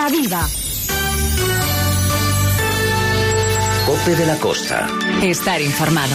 Costa Viva. COPE de la Costa. Estar informado.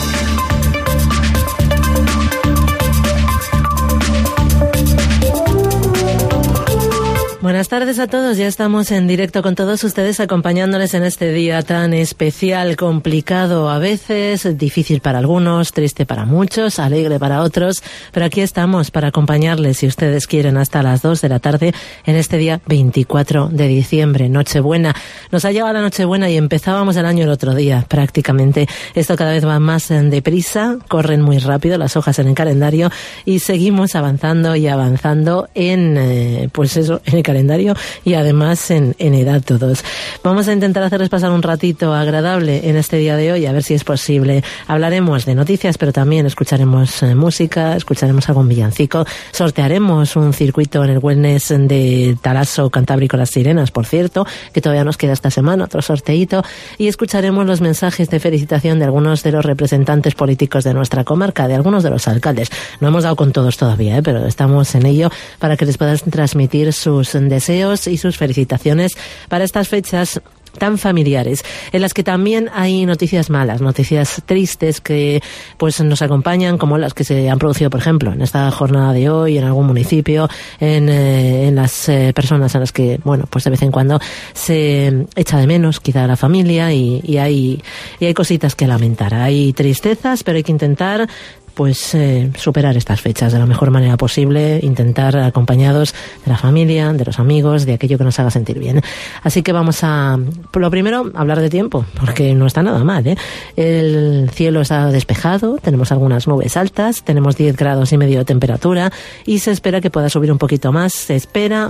Buenas tardes a todos, ya estamos en directo con todos ustedes acompañándoles en este día tan especial, complicado a veces, difícil para algunos, triste para muchos, alegre para otros, pero aquí estamos para acompañarles si ustedes quieren hasta las 2 de la tarde en este día 24 de diciembre, Nochebuena. Nos ha llegado la Nochebuena y empezábamos el año el otro día prácticamente. Esto cada vez va más deprisa, corren muy rápido las hojas en el calendario y seguimos avanzando y avanzando en, pues eso, en el calendario y además en edad todos. Vamos a intentar hacerles pasar un ratito agradable en este día de hoy, a ver si es posible. Hablaremos de noticias, pero también escucharemos música, escucharemos algún villancico, sortearemos un circuito en el wellness de Talaso Cantábrico Las Sirenas, por cierto, que todavía nos queda esta semana, otro sorteíto, y escucharemos los mensajes de felicitación de algunos de los representantes políticos de nuestra comarca, de algunos de los alcaldes. No hemos dado con todos todavía, pero estamos en ello para que les puedan transmitir sus deseos y sus felicitaciones para estas fechas tan familiares, en las que también hay noticias malas, noticias tristes que pues nos acompañan, como las que se han producido, por ejemplo, en esta jornada de hoy, en algún municipio, en las personas a las que, bueno, pues de vez en cuando se echa de menos quizá a la familia y hay cositas que lamentar. Hay tristezas, pero hay que intentar pues superar estas fechas de la mejor manera posible, intentar acompañados de la familia, de los amigos, de aquello que nos haga sentir bien. Así que vamos a, por lo primero, hablar de tiempo, porque no está nada mal, ¿eh? El cielo está despejado, tenemos algunas nubes altas, tenemos 10 grados y medio de temperatura y se espera que pueda subir un poquito más. Se espera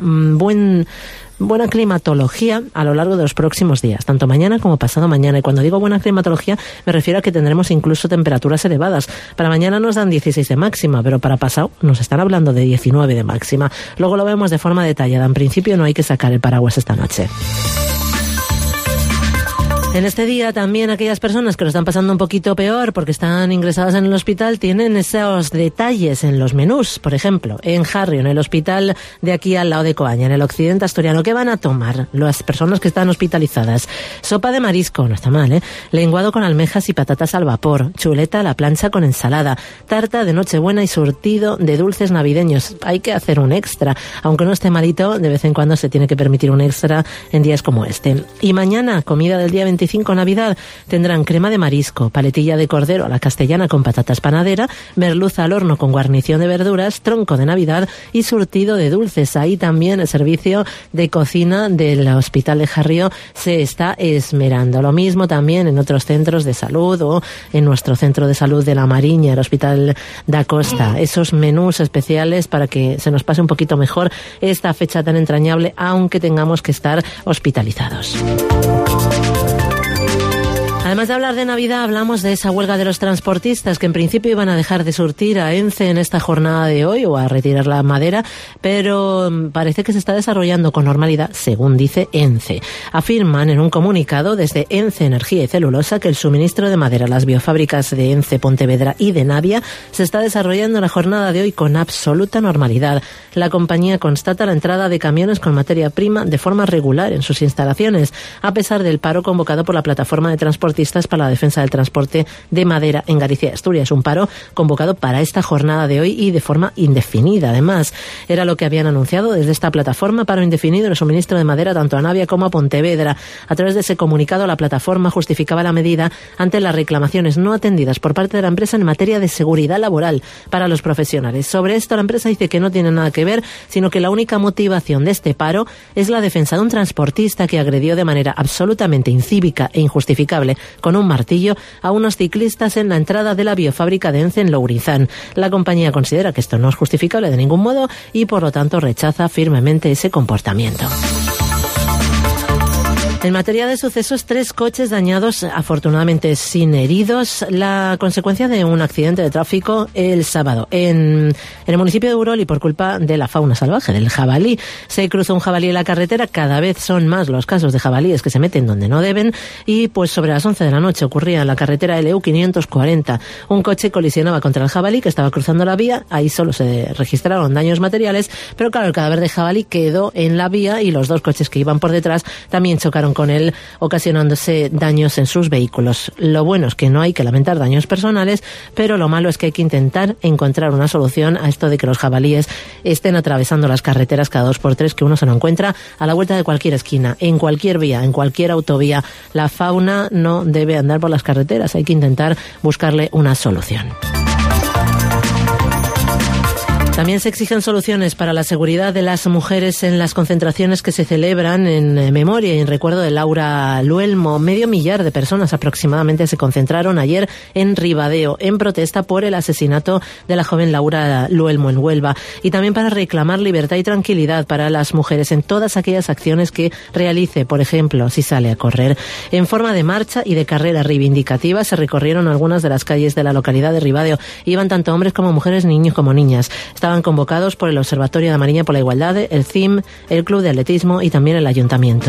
buena climatología a lo largo de los próximos días, tanto mañana como pasado mañana. Y cuando digo buena climatología, me refiero a que tendremos incluso temperaturas elevadas. Para mañana nos dan 16 de máxima, pero para pasado nos están hablando de 19 de máxima. Luego lo vemos de forma detallada. En principio no hay que sacar el paraguas esta noche. En este día también aquellas personas que lo están pasando un poquito peor porque están ingresadas en el hospital tienen esos detalles en los menús. Por ejemplo, en Harrio, en el hospital de aquí al lado de Coaña, en el occidente asturiano, ¿qué van a tomar las personas que están hospitalizadas? Sopa de marisco, no está mal, ¿eh? Lenguado con almejas y patatas al vapor, chuleta a la plancha con ensalada, tarta de Nochebuena y surtido de dulces navideños. Hay que hacer un extra, aunque no esté malito, de vez en cuando se tiene que permitir un extra en días como este. Y mañana, comida del día 25, Navidad, tendrán crema de marisco, paletilla de cordero a la castellana con patatas panadera, merluza al horno con guarnición de verduras, tronco de Navidad y surtido de dulces. Ahí también el servicio de cocina del Hospital de Harrio se está esmerando. Lo mismo también en otros centros de salud o en nuestro centro de salud de La Mariña, el Hospital da Costa. Esos menús especiales para que se nos pase un poquito mejor esta fecha tan entrañable, aunque tengamos que estar hospitalizados. Además de hablar de Navidad, hablamos de esa huelga de los transportistas que en principio iban a dejar de surtir a ENCE en esta jornada de hoy o a retirar la madera, pero parece que se está desarrollando con normalidad, según dice ENCE. Afirman en un comunicado desde ENCE Energía y Celulosa que el suministro de madera a las biofábricas de ENCE, Pontevedra y de Navia se está desarrollando en la jornada de hoy con absoluta normalidad. La compañía constata la entrada de camiones con materia prima de forma regular en sus instalaciones, a pesar del paro convocado por la plataforma de transportistas para la defensa del transporte de madera en Galicia y Asturias. Un paro convocado para esta jornada de hoy y de forma indefinida. Además, era lo que habían anunciado desde esta plataforma, paro indefinido en el suministro de madera tanto a Navia como a Pontevedra. A través de ese comunicado, la plataforma justificaba la medida ante las reclamaciones no atendidas por parte de la empresa en materia de seguridad laboral para los profesionales. Sobre esto, la empresa dice que no tiene nada que ver, sino que la única motivación de este paro es la defensa de un transportista que agredió de manera absolutamente incívica e injustificable con un martillo a unos ciclistas en la entrada de la biofábrica de ENCE en Lourizán. La compañía considera que esto no es justificable de ningún modo y por lo tanto rechaza firmemente ese comportamiento. En materia de sucesos, 3 coches dañados, afortunadamente sin heridos, la consecuencia de un accidente de tráfico el sábado en el municipio de Urol, y por culpa de la fauna salvaje, del jabalí. Se cruzó un jabalí en la carretera, cada vez son más los casos de jabalíes que se meten donde no deben, y pues sobre las 11 de la noche ocurría en la carretera LU 540. Un coche colisionaba contra el jabalí que estaba cruzando la vía, ahí solo se registraron daños materiales, pero claro, el cadáver de jabalí quedó en la vía y los 2 coches que iban por detrás también chocaron con él, ocasionándose daños en sus vehículos. Lo bueno es que no hay que lamentar daños personales, pero lo malo es que hay que intentar encontrar una solución a esto de que los jabalíes estén atravesando las carreteras cada 2x3, que uno se lo encuentra a la vuelta de cualquier esquina, en cualquier vía, en cualquier autovía. La fauna no debe andar por las carreteras, hay que intentar buscarle una solución. También se exigen soluciones para la seguridad de las mujeres en las concentraciones que se celebran en memoria y en recuerdo de Laura Luelmo. 500 de personas aproximadamente se concentraron ayer en Ribadeo en protesta por el asesinato de la joven Laura Luelmo en Huelva, y también para reclamar libertad y tranquilidad para las mujeres en todas aquellas acciones que realice, por ejemplo, si sale a correr. En forma de marcha y de carrera reivindicativa se recorrieron algunas de las calles de la localidad de Ribadeo. Iban tanto hombres como mujeres, niños como niñas. Estaban convocados por el Observatorio de Mariña por la Igualdad, el CIM, el Club de Atletismo y también el Ayuntamiento.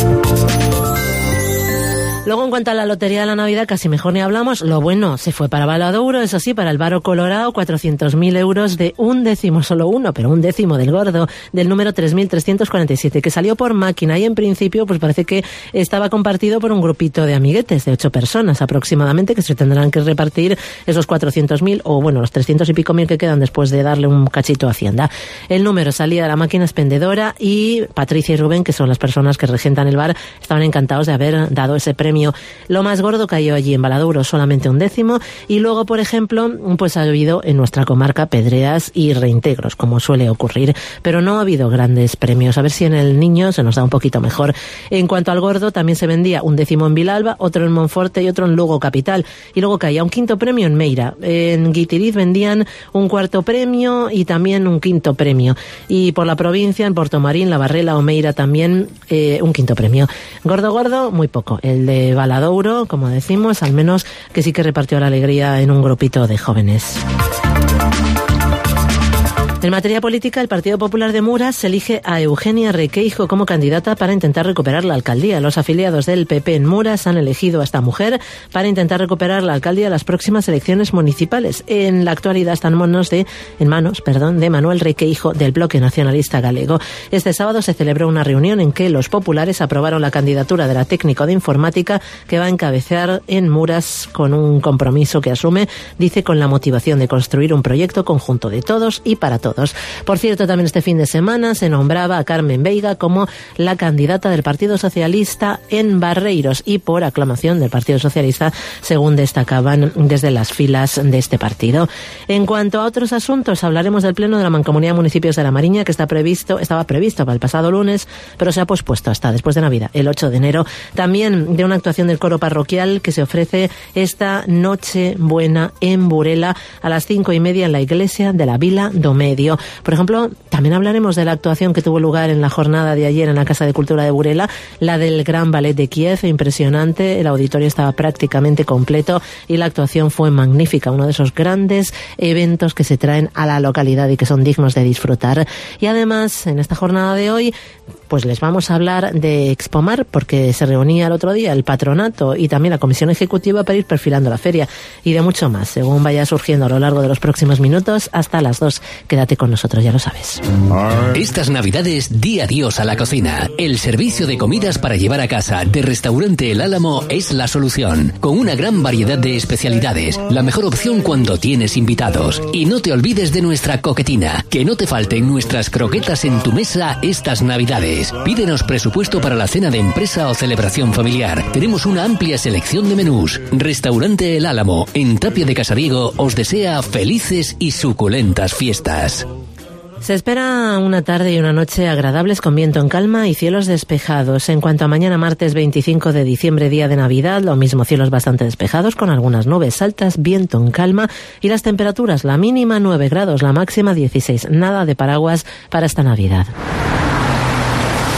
Luego, en cuanto a la lotería de la Navidad, casi mejor ni hablamos. Lo bueno se fue para Valadouro, eso sí, para el Varo Colorado, 400.000 euros de un décimo, solo uno, pero un décimo del gordo, del número 3.347, que salió por máquina y en principio pues parece que estaba compartido por un grupito de amiguetes de 8 personas aproximadamente, que se tendrán que repartir esos 400.000 o bueno, los 300 y pico mil que quedan después de darle un cachito a Hacienda. El número salía de la máquina expendedora y Patricia y Rubén, que son las personas que regentan el bar, estaban encantados de haber dado ese premio. Lo más gordo cayó allí en Valadouro, solamente un décimo, y luego, por ejemplo, pues ha habido en nuestra comarca pedreas y reintegros, como suele ocurrir, pero no ha habido grandes premios. A ver si en el Niño se nos da un poquito mejor. En cuanto al gordo, también se vendía un décimo en Vilalba, otro en Monforte y otro en Lugo capital, y luego caía un quinto premio en Meira. En Guitiriz vendían un cuarto premio y también un quinto premio, y por la provincia, en Portomarín, La Barrela o Meira también un quinto premio. Gordo, muy poco. El de Valadouro, como decimos, al menos que sí que repartió la alegría en un grupito de jóvenes. En materia política, el Partido Popular de Muras elige a Eugenia Requeijo como candidata para intentar recuperar la alcaldía. Los afiliados del PP en Muras han elegido a esta mujer para intentar recuperar la alcaldía en las próximas elecciones municipales. En la actualidad están en manos de Manuel Requeijo, del Bloque Nacionalista Galego. Este sábado se celebró una reunión en que los populares aprobaron la candidatura de la técnico de informática que va a encabezar en Muras, con un compromiso que asume, dice, con la motivación de construir un proyecto conjunto de todos y para todos. Por cierto, también este fin de semana se nombraba a Carmen Veiga como la candidata del Partido Socialista en Barreiros, y por aclamación del Partido Socialista, según destacaban desde las filas de este partido. En cuanto a otros asuntos, hablaremos del Pleno de la Mancomunidad de Municipios de la Mariña, que estaba previsto para el pasado lunes, pero se ha pospuesto hasta después de Navidad, el 8 de enero. También de una actuación del coro parroquial que se ofrece esta Noche Buena en Burela a las 5:30 en la iglesia de la Vila do Medio. Por ejemplo, también hablaremos de la actuación que tuvo lugar en la jornada de ayer en la Casa de Cultura de Burela, la del Gran Ballet de Kiev, impresionante. El auditorio estaba prácticamente completo y la actuación fue magnífica, uno de esos grandes eventos que se traen a la localidad y que son dignos de disfrutar. Y además, en esta jornada de hoy, pues les vamos a hablar de Expomar, porque se reunía el otro día el patronato y también la comisión ejecutiva para ir perfilando la feria, y de mucho más, según vaya surgiendo a lo largo de los próximos minutos, hasta las 2. Quédate con nosotros, ya lo sabes. Estas Navidades, di adiós a la cocina. El servicio de comidas para llevar a casa de Restaurante El Álamo es la solución, con una gran variedad de especialidades, la mejor opción cuando tienes invitados. Y no te olvides de nuestra coquetina, que no te falten nuestras croquetas en tu mesa estas Navidades. Pídenos presupuesto para la cena de empresa o celebración familiar. Tenemos una amplia selección de menús. Restaurante El Álamo, en Tapia de Casariego, os desea felices y suculentas fiestas. Se espera una tarde y una noche agradables con viento en calma y cielos despejados. En cuanto a mañana, martes 25 de diciembre, día de Navidad, lo mismo, cielos bastante despejados con algunas nubes altas, viento en calma y las temperaturas, la mínima 9 grados, la máxima 16. Nada de paraguas para esta Navidad.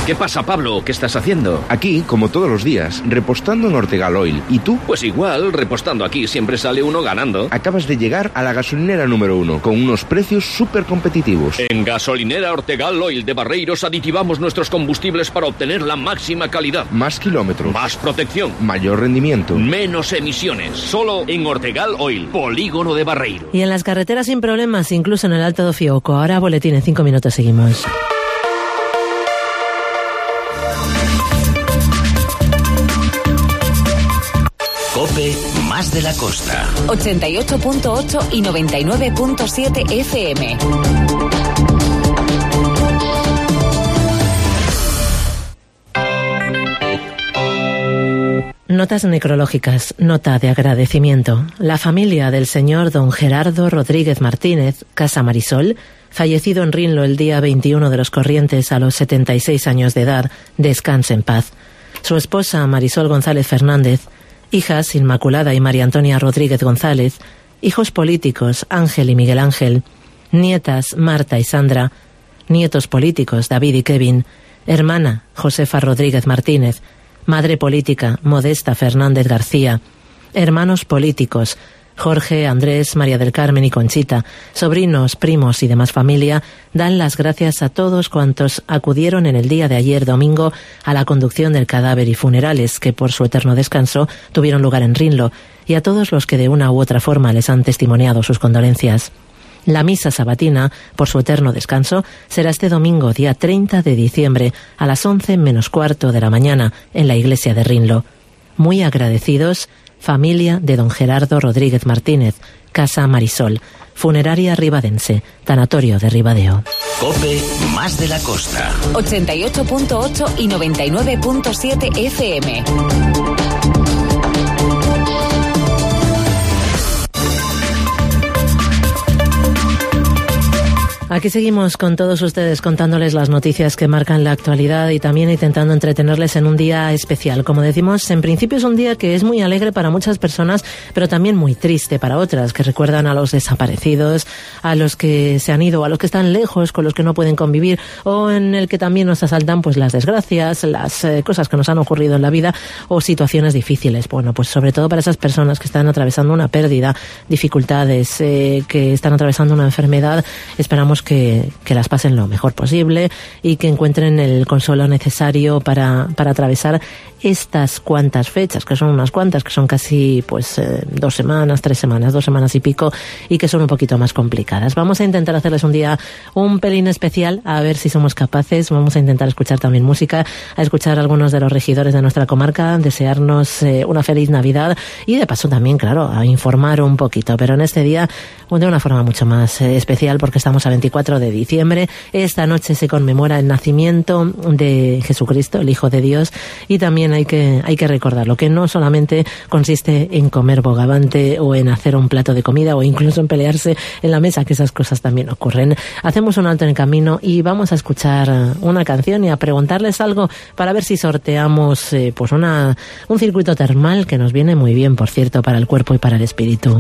¿Qué pasa, Pablo? ¿Qué estás haciendo? Aquí, como todos los días, repostando en Ortegal Oil. ¿Y tú? Pues igual, repostando aquí siempre sale uno ganando. Acabas de llegar a la gasolinera número 1, con unos precios súper competitivos. En Gasolinera Ortegal Oil de Barreiros aditivamos nuestros combustibles para obtener la máxima calidad. Más kilómetros. Más protección. Mayor rendimiento. Menos emisiones. Solo en Ortegal Oil, polígono de Barreiros. Y en las carreteras sin problemas, incluso en el Alto do Fiouco. Ahora boletín, en 5 minutos seguimos. COPE más de la costa. 88.8 y 99.7 FM. Notas necrológicas, nota de agradecimiento. La familia del señor don Gerardo Rodríguez Martínez, Casa Marisol, fallecido en Rinlo el día 21 de los Corrientes a los 76 años de edad, descanse en paz. Su esposa Marisol González Fernández, hijas Inmaculada y María Antonia Rodríguez González, hijos políticos Ángel y Miguel Ángel, nietas Marta y Sandra, nietos políticos David y Kevin, hermana Josefa Rodríguez Martínez, madre política Modesta Fernández García, hermanos políticos Jorge, Andrés, María del Carmen y Conchita, sobrinos, primos y demás familia, dan las gracias a todos cuantos acudieron en el día de ayer domingo a la conducción del cadáver y funerales que por su eterno descanso tuvieron lugar en Rinlo, y a todos los que de una u otra forma les han testimoniado sus condolencias. La misa sabatina, por su eterno descanso, será este domingo, día 30 de diciembre, a las 11:15 de la mañana, en la iglesia de Rinlo. Muy agradecidos, familia de don Gerardo Rodríguez Martínez, Casa Marisol, funeraria ribadense, tanatorio de Ribadeo. COPE más de la costa. 88.8 y 99.7 FM. Aquí seguimos con todos ustedes contándoles las noticias que marcan la actualidad y también intentando entretenerles en un día especial. Como decimos, en principio es un día que es muy alegre para muchas personas, pero también muy triste para otras, que recuerdan a los desaparecidos, a los que se han ido, a los que están lejos, con los que no pueden convivir, o en el que también nos asaltan pues las desgracias, las cosas que nos han ocurrido en la vida o situaciones difíciles. Bueno, pues sobre todo para esas personas que están atravesando una pérdida, dificultades, que están atravesando una enfermedad, esperamos que las pasen lo mejor posible y que encuentren el consuelo necesario para atravesar estas cuantas fechas, que son unas cuantas, que son casi 2 semanas, 3 semanas, 2 semanas y pico, y que son un poquito más complicadas. Vamos a intentar hacerles un día un pelín especial, a ver si somos capaces. Vamos a intentar escuchar también música, a escuchar a algunos de los regidores de nuestra comarca, desearnos una feliz Navidad y de paso también, claro, a informar un poquito, pero en este día de una forma mucho más especial, porque estamos a 24 de diciembre. Esta noche se conmemora el nacimiento de Jesucristo, el Hijo de Dios, y también hay que recordarlo, que no solamente consiste en comer bogavante o en hacer un plato de comida o incluso en pelearse en la mesa, que esas cosas también ocurren. Hacemos un alto en el camino y vamos a escuchar una canción y a preguntarles algo para ver si sorteamos un circuito termal que nos viene muy bien, por cierto, para el cuerpo y para el espíritu.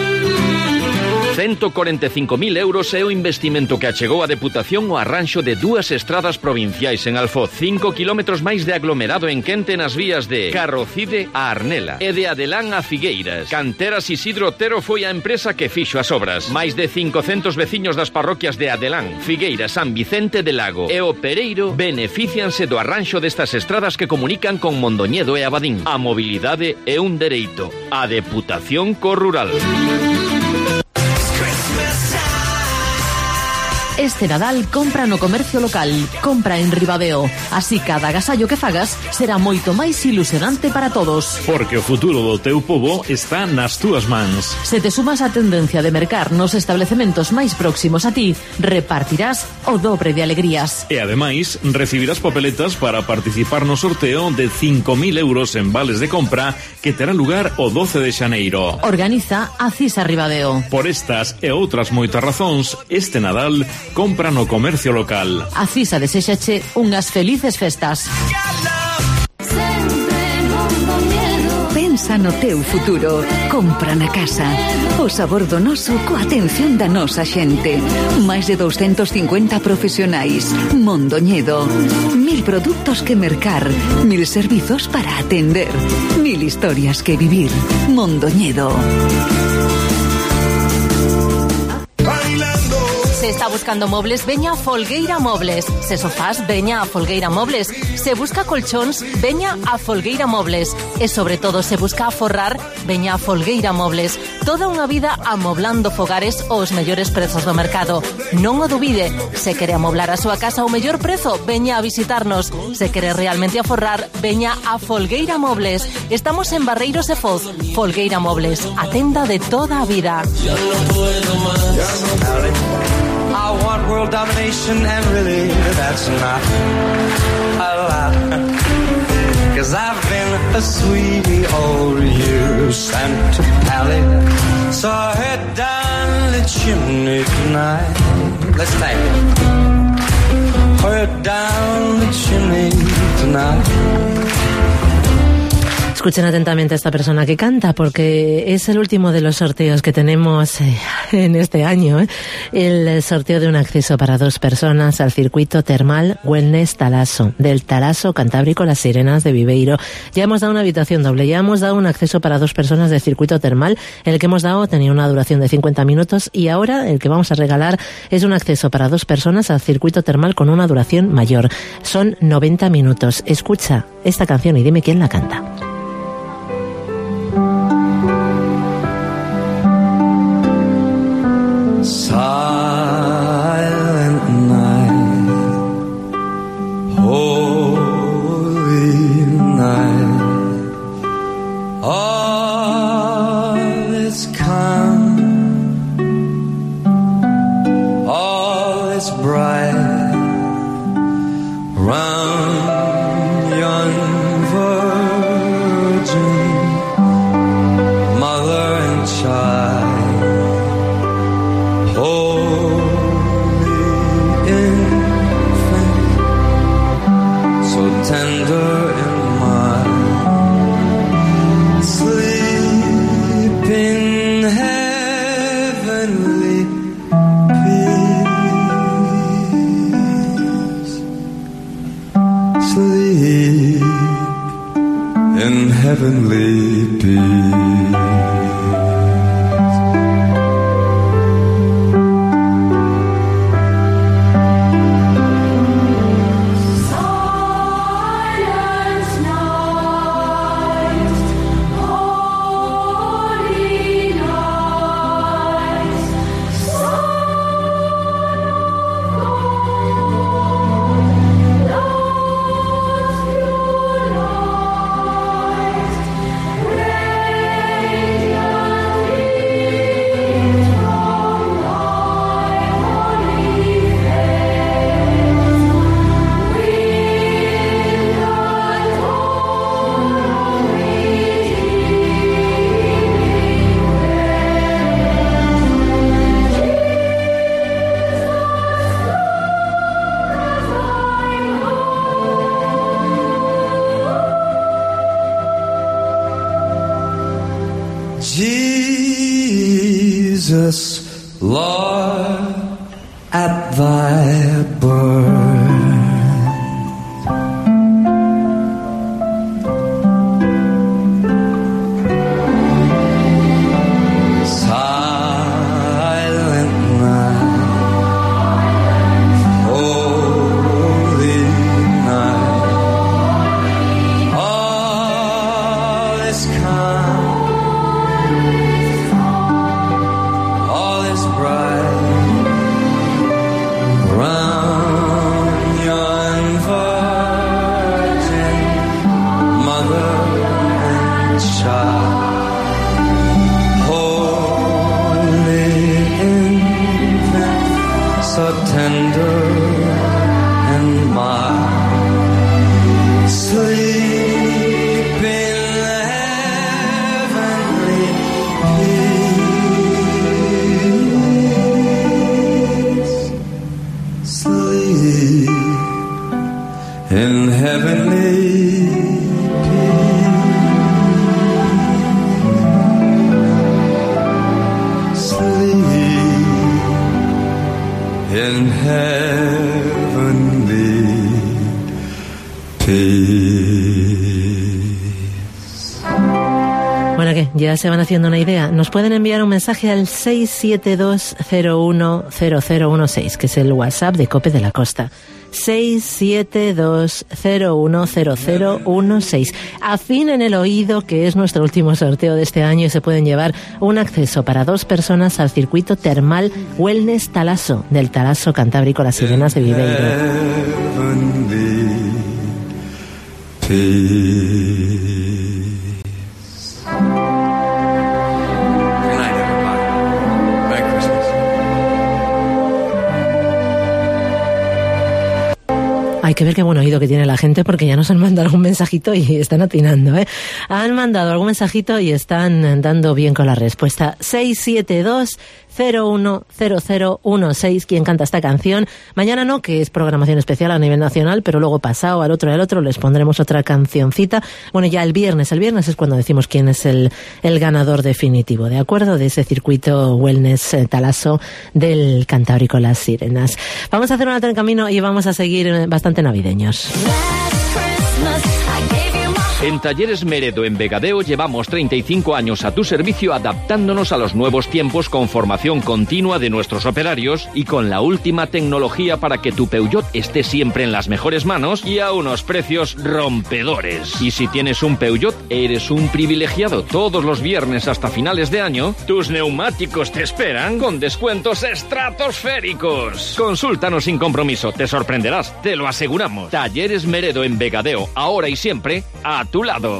145.000 euros é o investimento que achegou a Deputación o arranxo de 2 estradas provinciais en Alfoz, 5 kilómetros máis de aglomerado en Quente nas vías de Carrocide a Arnela e de Adelán a Figueiras. Canteras Isidro Otero foi a empresa que fixo as obras. Máis de 500 veciños das parroquias de Adelán, Figueiras, San Vicente de Lago e o Pereiro beneficianse do arranxo destas estradas que comunican con Mondoñedo e Abadín. A mobilidade é un dereito. A Deputación co rural. Este Nadal compra no comercio local, compra en Ribadeo. Así cada agasallo que fagas será moito máis ilusionante para todos. Porque o futuro do teu pobo está nas túas mans. Se te sumas á tendencia de mercar nos establecementos máis próximos a ti, repartirás o dobre de alegrías. E ademais, recibirás papeletas para participar no sorteo de 5.000 euros en vales de compra que terá lugar o 12 de xaneiro. Organiza a CISA Ribadeo. Por estas e outras moitas razóns, este Nadal compra no comercio local. A CISA deséxache unhas felices festas. Pensa no teu futuro. Compra na casa. O sabor do noso coa atención da nosa xente. Máis de 250 profesionais. Mondoñedo. 1000 productos que mercar. 1000 servizos para atender. 1000 historias que vivir. Mondoñedo. Se está buscando mobles, veña a Folgueira Mobles. Se sofás, veña a Folgueira Mobles. Se busca colchóns, veña a Folgueira Mobles. E sobre todo se busca aforrar, veña a Folgueira Mobles. Toda unha vida amoblando fogares aos mellores prezos do mercado. Non o dubide, se quere amoblar a súa casa ao mellor prezo, veña a visitarnos. Se quere realmente aforrar, veña a Folgueira Mobles. Estamos en Barreiros e Foz. Folgueira Mobles, a tenda de toda a vida. I want world domination and really that's not a lot. 'Cause I've been a sweetie all year sent to Pally. So I head down the chimney tonight. Let's take it. Head down the chimney tonight. Escuchen atentamente a esta persona que canta, porque es el último de los sorteos que tenemos en este año. El sorteo de un acceso para 2 personas al circuito termal Wellness Talaso, del Talaso Cantábrico Las Sirenas de Viveiro. Ya hemos dado una habitación doble, ya hemos dado un acceso para 2 personas del circuito termal. El que hemos dado tenía una duración de 50 minutos y ahora el que vamos a regalar es un acceso para 2 personas al circuito termal con una duración mayor. Son 90 minutos. Escucha esta canción y dime quién la canta. Silent night, holy night, all is calm, all is bright, round yon virgin, mother and child. Tender and mild, sleep in heavenly peace, sleep in heavenly peace. Jesus, Lord, at thy birth, silent night, holy night, all is calm. All is bright around ya se van haciendo una idea, nos pueden enviar un mensaje al 672010016, que es el WhatsApp de COPE de la Costa. 672010016. Afinen el oído, que es nuestro último sorteo de este año, y se pueden llevar un acceso para 2 personas al circuito termal Wellness Talasso, del Talasso Cantábrico Las Sirenas de Viveiro. Hay que ver qué buen oído que tiene la gente, porque ya nos han mandado algún mensajito y están atinando, ¿eh? Han mandado algún mensajito y están dando bien con la respuesta. 672010016. ¿Quién canta esta canción? Mañana no, que es programación especial a nivel nacional, pero luego pasado al otro les pondremos otra cancioncita. Bueno, ya el viernes es cuando decimos quién es el ganador definitivo, ¿de acuerdo? De ese circuito Wellness Talasso del Cantábrico Las Sirenas. Vamos a hacer un alto en camino y vamos a seguir bastante navideños. En Talleres Meredo en Vegadeo llevamos 35 años a tu servicio, adaptándonos a los nuevos tiempos con formación continua de nuestros operarios y con la última tecnología para que tu Peugeot esté siempre en las mejores manos y a unos precios rompedores. Y si tienes un Peugeot, eres un privilegiado. Todos los viernes hasta finales de año, tus neumáticos te esperan con descuentos estratosféricos. Consúltanos sin compromiso, te sorprenderás, te lo aseguramos. Talleres Meredo en Vegadeo, ahora y siempre a tu lado.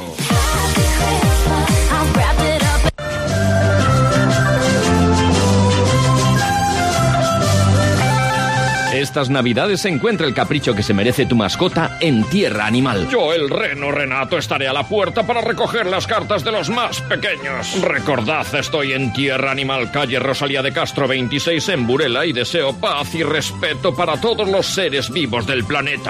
Estas navidades encuentra el capricho que se merece tu mascota en Tierra Animal. Yo, el reno Renato, estaré a la puerta para recoger las cartas de los más pequeños. Recordad, estoy en Tierra Animal, calle Rosalía de Castro 26 en Burela, y deseo paz y respeto para todos los seres vivos del planeta.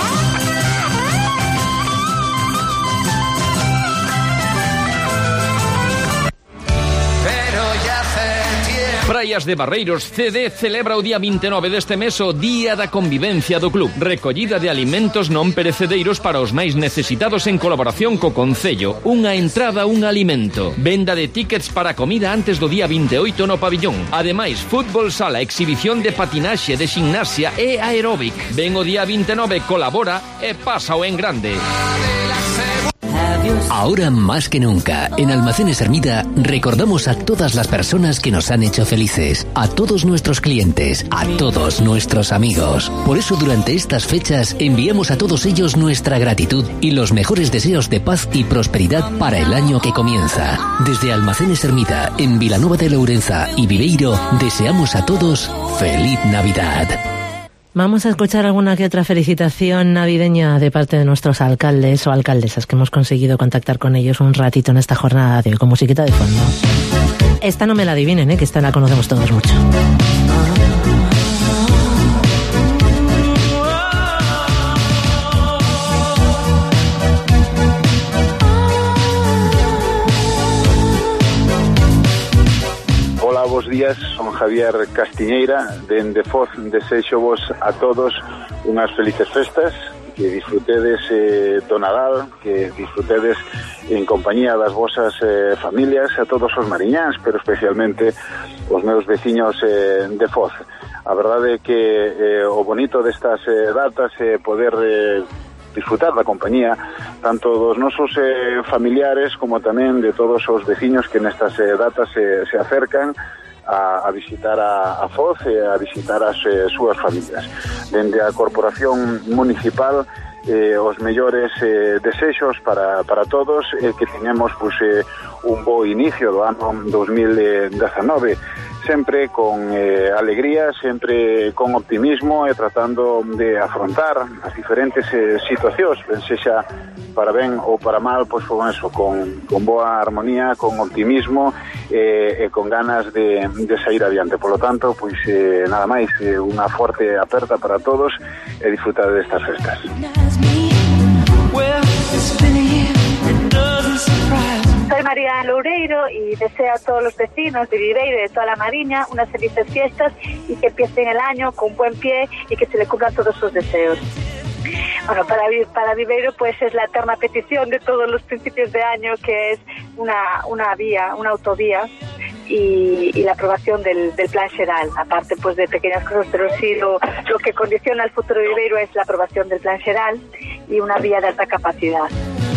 Praias de Barreiros CD celebra o día 29 deste mes o Día da Convivencia do Club. Recollida de alimentos non perecedeiros para os máis necesitados en colaboración co Concello. Unha entrada, un alimento. Venda de tickets para comida antes do día 28 no pabillón. Ademais, fútbol sala, exhibición de patinaxe, de gimnasia e aeróbic. Ven o día 29, colabora e pásao en grande. Ahora más que nunca, en Almacenes Hermida recordamos a todas las personas que nos han hecho felices, a todos nuestros clientes, a todos nuestros amigos. Por eso durante estas fechas enviamos a todos ellos nuestra gratitud y los mejores deseos de paz y prosperidad para el año que comienza. Desde Almacenes Hermida, en Vilanova de Lourenza y Viveiro, deseamos a todos feliz Navidad. Vamos a escuchar alguna que otra felicitación navideña de parte de nuestros alcaldes o alcaldesas, que hemos conseguido contactar con ellos un ratito en esta jornada de hoy, con musiquita de fondo. Esta no me la adivinen, que esta la conocemos todos mucho. Bos días, son Javier Castiñeira, dende Foz. Desexo vos a todos unhas felices festas, que disfrutedes do Nadal, que disfrutedes en compañía das vosas familias, a todos os mariñáns, pero especialmente os meus veciños de Foz. A verdade é que o bonito destas datas é poder disfrutar da compañía tanto dos nosos familiares como tamén de todos os veciños que nestas datas se acercan a visitar a Foz e a visitar as súas familias. Dende a Corporación Municipal os mellores desexos para todos, que teñamos un bo inicio do ano 2019, sempre con alegría, sempre con optimismo e tratando de afrontar as diferentes situacións, ben sexa para ben ou para mal, pois con eso, con boa armonía, con optimismo e con ganas de sair adiante. Por lo tanto, pois nada máis, unha forte aperta para todos e disfrutar destas festas. Soy María Loureiro y deseo a todos los vecinos de Viveiro y de toda la Mariña unas felices fiestas y que empiecen el año con buen pie y que se le cumplan todos sus deseos. Bueno, para Viveiro pues es la eterna petición de todos los principios de año, que es una autovía y la aprobación del plan xeral, aparte pues de pequeñas cosas, pero sí lo que condiciona el futuro de Viveiro es la aprobación del plan xeral y una vía de alta capacidad.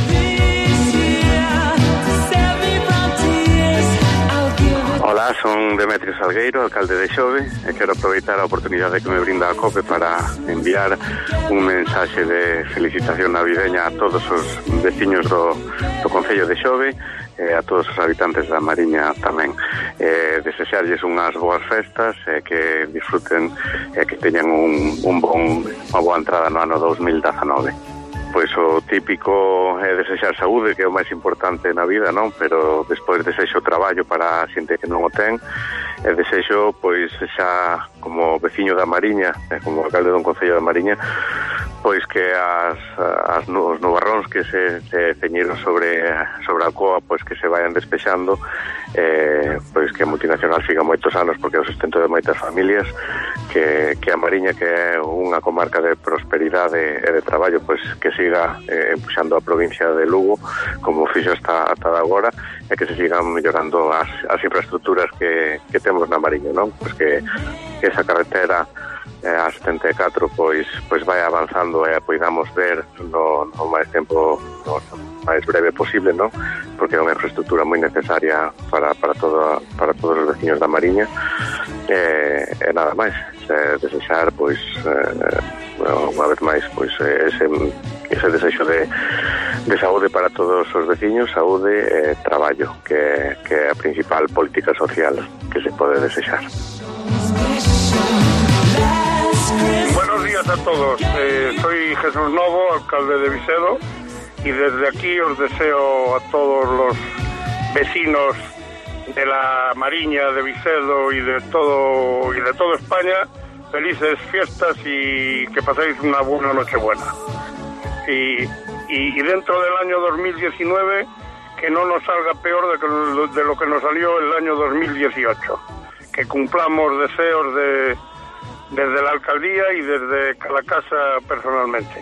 Hola, son Demetrio Salgueiro, alcalde de Xove, e quero aproveitar a oportunidade que me brinda a COPE para enviar un mensaxe de felicitación navideña a todos os veciños do concello de Xove e a todos os habitantes da Mariña tamén. Desexarlles unhas boas festas e que disfruten e que teñan unha boa entrada no ano 2019. Pois o típico é desexar saúde, que é o máis importante na vida, non? Pero despois desexo traballo para a xente que non o ten, e desexo, pois, xa como veciño da Mariña, como alcalde dun concello da Mariña, pois que os nubarróns que se ceñiron sobre a coa, pois que se vayan despexando, pois que a multinacional siga moitos anos, porque é o sustento de moitas familias, que a Mariña, que é unha comarca de prosperidade e de traballo, pois que siga empuxando a provincia de Lugo como fixo hasta agora, e que se sigan mellorando as infraestructuras que temos na Mariña, non? Pois que esa carretera a 74 pois vai avanzando e poidamos ver no máis tempo máis breve posible, non? Porque é unha infraestructura moi necesaria para todos os veciños da Mariña, e nada máis, desexar pois unha vez máis pois ese desexo de saúde para todos os veciños, saúde e traballo, que é a principal política social que se pode desexar. Buenos días a todos, soy Jesús Novo, alcalde de Vicedo, y desde aquí os deseo a todos los vecinos de la Mariña, de Vicedo y de todo España felices fiestas y que paséis una buena Nochebuena. Y dentro del año 2019 que no nos salga peor de lo que nos salió el año 2018, que cumplamos deseos desde la alcaldía y desde cada casa personalmente.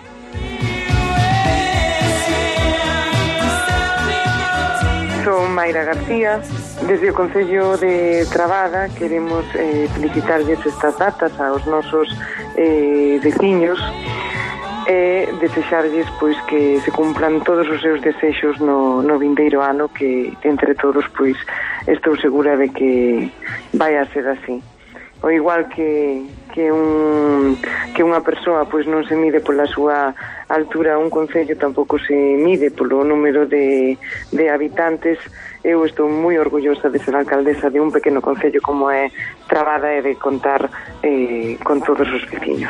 Son Mayra García, desde o Concello de Trabada queremos felicitarlles estas datas aos nosos veciños e desexarlles pois que se cumplan todos os seus desexos no vindeiro ano, que entre todos pois estou segura de que vai a ser así. O igual que unha persoa pois non se mide pola súa altura, un concello tampouco se mide polo número de habitantes. Eu estou moi orgullosa de ser alcaldesa de un pequeno concello como é Trabada e de contar con todos os veciños.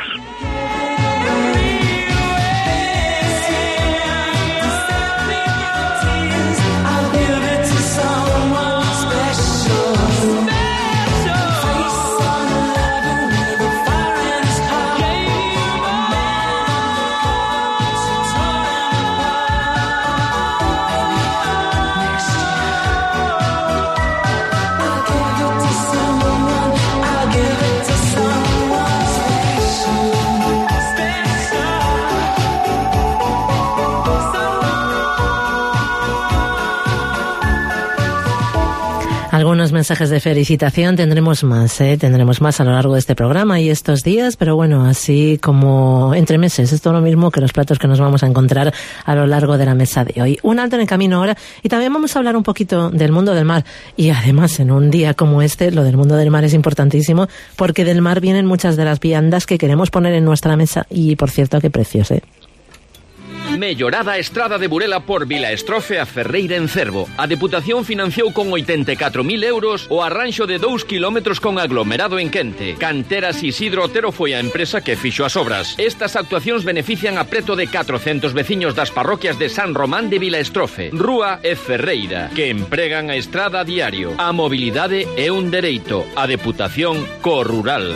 Algunos mensajes de felicitación tendremos más a lo largo de este programa y estos días, pero bueno, así como entre meses, esto es lo mismo que los platos que nos vamos a encontrar a lo largo de la mesa de hoy. Un alto en el camino ahora, y también vamos a hablar un poquito del mundo del mar, y además en un día como este, lo del mundo del mar es importantísimo, porque del mar vienen muchas de las viandas que queremos poner en nuestra mesa, y por cierto, qué precios, Mellorada a estrada de Burela por Vilaestrofe a Ferreira en Cervo. A Deputación financiou con 84.000 euros o arranxo de 2 kilómetros con aglomerado en Quente. Canteras Isidro Otero foi a empresa que fixo as obras. Estas actuacións benefician a preto de 400 veciños das parroquias de San Román de Vilaestrofe, Rúa e Ferreira, que empregan a estrada a diario. A mobilidade é un dereito. A Deputación co rural.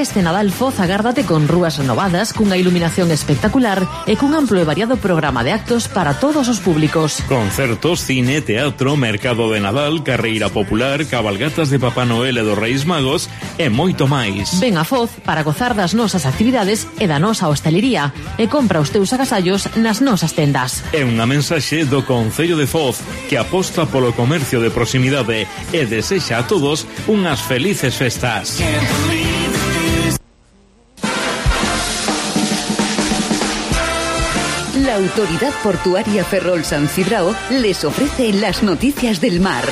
Este Nadal Foz agárdate con rúas renovadas, cunha iluminación espectacular e cun amplo e variado programa de actos para todos os públicos. Concertos, cine, teatro, mercado de Nadal, carreira popular, cabalgatas de Papá Noel e dos Reis Magos e moito máis. Ven a Foz para gozar das nosas actividades e da nosa hostalería e compra os teus agasallos nas nosas tendas. É unha mensaxe do Concello de Foz que aposta polo comercio de proximidade e desexa a todos unhas felices festas. La Autoridad Portuaria Ferrol San Cibrao les ofrece las noticias del mar.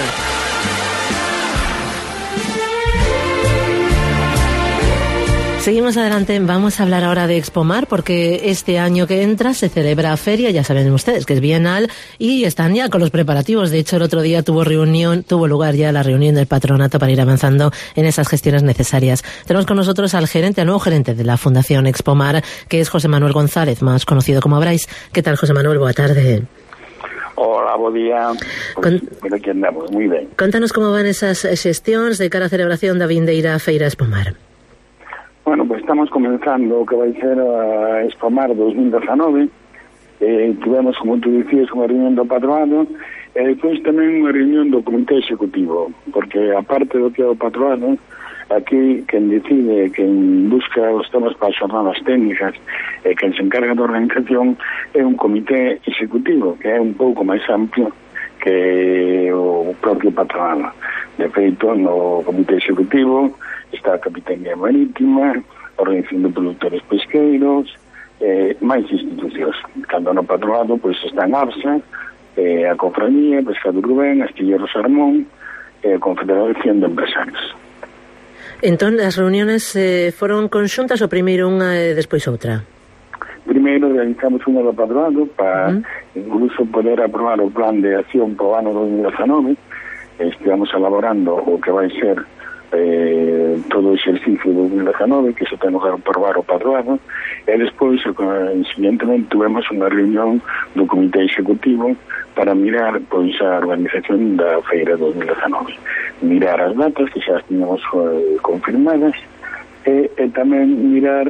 Seguimos adelante, vamos a hablar ahora de Expomar porque este año que entra se celebra feria, ya saben ustedes que es bienal y están ya con los preparativos. De hecho, el otro día tuvo lugar ya la reunión del patronato para ir avanzando en esas gestiones necesarias. Tenemos con nosotros al nuevo gerente de la Fundación Expomar, que es José Manuel González, más conocido como Brais. ¿Qué tal, José Manuel? Boa tarde. Hola, bo día. Pero aquí andamos, moi ben. Contanos como van esas xestións de cara a celebración da vindeira Feira Expomar. Bueno, pues estamos comenzando o que vai ser a Expomar 2019. Tivemos, como tú dicías, unha reunión do patroado e depois tamén unha reunión do comité executivo, porque aparte do que é o patroado, aquí quen decide, quen busca os temas para as jornadas técnicas e quen se encarga da organización é un comité executivo que é un pouco máis amplio que o propio patroado. De feito, no comité executivo está a Capitanía Marítima, a Organización de Produtores Pesqueiros, máis institucións. Cando no patroado, pois están ABSA, a Cofradía, Pescado Rubén, Astilleros Armón, e a Confederación de Empresarios. Entón, as reuniones foron conxuntas ou primeiro unha e despois outra? Primeiro realizamos unha do patroado para incluso poder aprobar o plan de acción para o ano 2019. Estivemos elaborando o que vai ser todo o exercicio do 2019 que se ten que aprobar o patroado e despois, siguientemente, tuvemos unha reunión do comité executivo para mirar pois a organización da feira 2019, mirar as datas que xa as tiñamos confirmadas e tamén mirar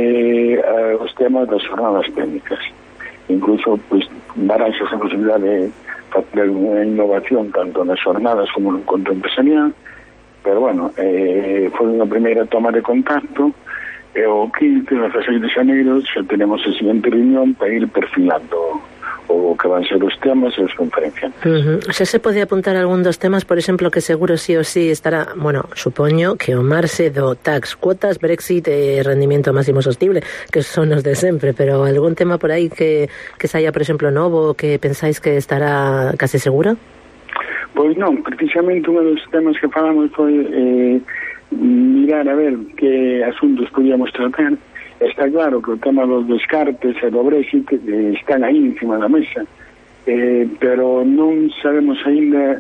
os temas das jornadas técnicas, incluso pois barase esa posibilidade de facer unha innovación tanto nas jornadas como no encontro empresarial. Pero bueno, foi unha primeira toma de contacto e o 15 e 16 de xaneiro xa tenemos a seguinte reunión para ir perfilando o que van ser os temas e os conferenciantes. Xa se pode apuntar algún dos temas, por exemplo, que seguro sí ou sí estará, bueno, supoño que o marxe do tax, cuotas, Brexit e rendimento máximo sostible, que son os de sempre, pero algún tema por aí que saia, por exemplo, novo, que pensáis que estará case seguro? Pois non, precisamente un dos temas que falamos foi mirar a ver que asuntos podíamos tratar. Está claro que o tema dos descartes e do Brexit están aí encima da mesa, pero non sabemos aínda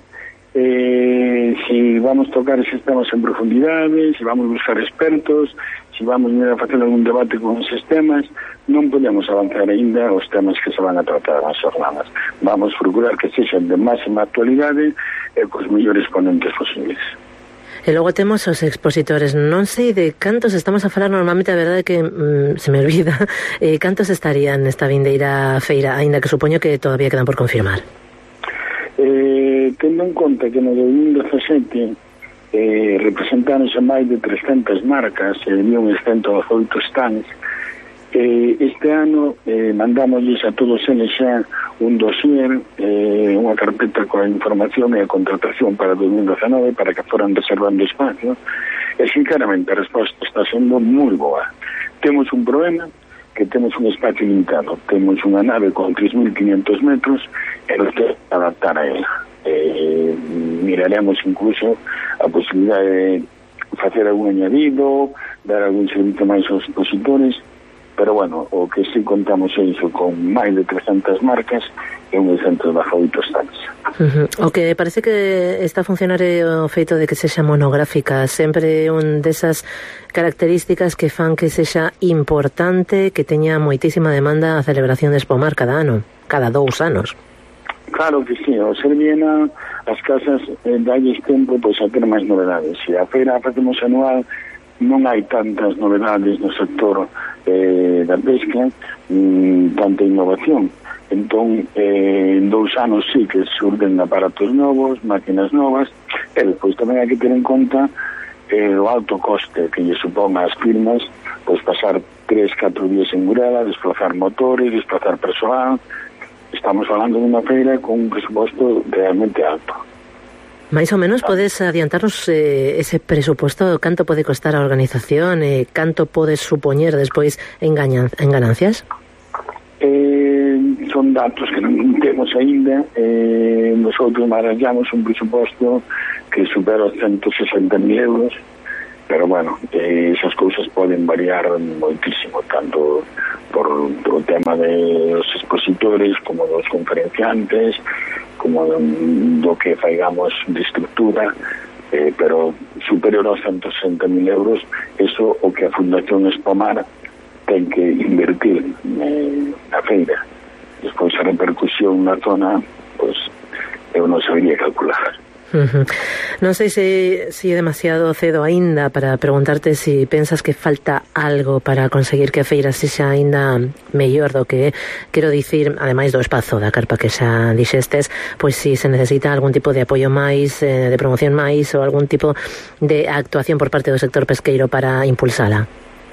se vamos tocar eses temas en profundidade, se vamos buscar expertos, se vamos a facer algún debate con eses temas. Non podemos avanzar aínda os temas que se van a tratar nas jornadas. Vamos procurar que sexan de máxima actualidade e cos mellores ponentes posibles. E logo temos os expositores. Non sei de cantos estamos a falar normalmente, a verdade que se me olvida. Cantos estarían nesta vindeira feira, aínda que supoño que todavía quedan por confirmar? Tendo en conta que no 2017 representáronse máis de 300 marcas e un 118 stands, este ano mandámosles a todos eles xa un dossier, unha carpeta coa información e a contratación para 2019 para que foran reservando espacio e sinceramente a resposta está sendo moi boa. Temos un problema, que temos un espacio limitado, temos unha nave con 3.500 metros e nos que adaptar a ela. Miraremos incluso a posibilidade de facer algún añadido, dar algún servicio máis aos expositores, pero bueno, o que sí contamos é iso, con máis de 300 marcas e un 118 stands. O que parece que está a funcionar é o feito de que sexa monográfica, sempre un desas características que fan que sexa importante, que teña moitísima demanda a celebración de Expomar cada ano, cada 2 anos. Claro que sí, o ser Viena, as casas dalles tempo pois a ter máis novedades. Se a feira facemos anual, non hai tantas novedades no sector da pesca, tanta innovación. Entón, en 2 anos sí que surden aparatos novos, máquinas novas, e despois tamén hai que ter en conta o alto coste que lle supón ás firmas, pois pasar 3-4 días en Burela, desplazar motores, desplazar persoal. Estamos falando de unha feira con un presuposto realmente alto. Mais ou menos podes adiantarnos ese presuposto, canto pode costar a organización, canto podes supoñer despois en ganancias? Son datos que non temos aínda. Nosotros marallamos un presuposto que supera os 160.000 euros, pero bueno, esas cousas poden variar moitísimo, tanto por o tema dos expositores como dos conferenciantes, como do que faigamos de estructura, pero superior aos 160.000 euros, eso o que a Fundación Espomar ten que invertir na feira. Despois a repercusión na zona, pois eu non sabería calcular. Non sei se é demasiado cedo aínda para preguntarte se pensas que falta algo para conseguir que a feira sexa aínda mellor do que é. Quero dicir, ademais do espazo da carpa que xa dixestes, pois se necesita algún tipo de apoio máis, de promoción máis, ou algún tipo de actuación por parte do sector pesqueiro para impulsala.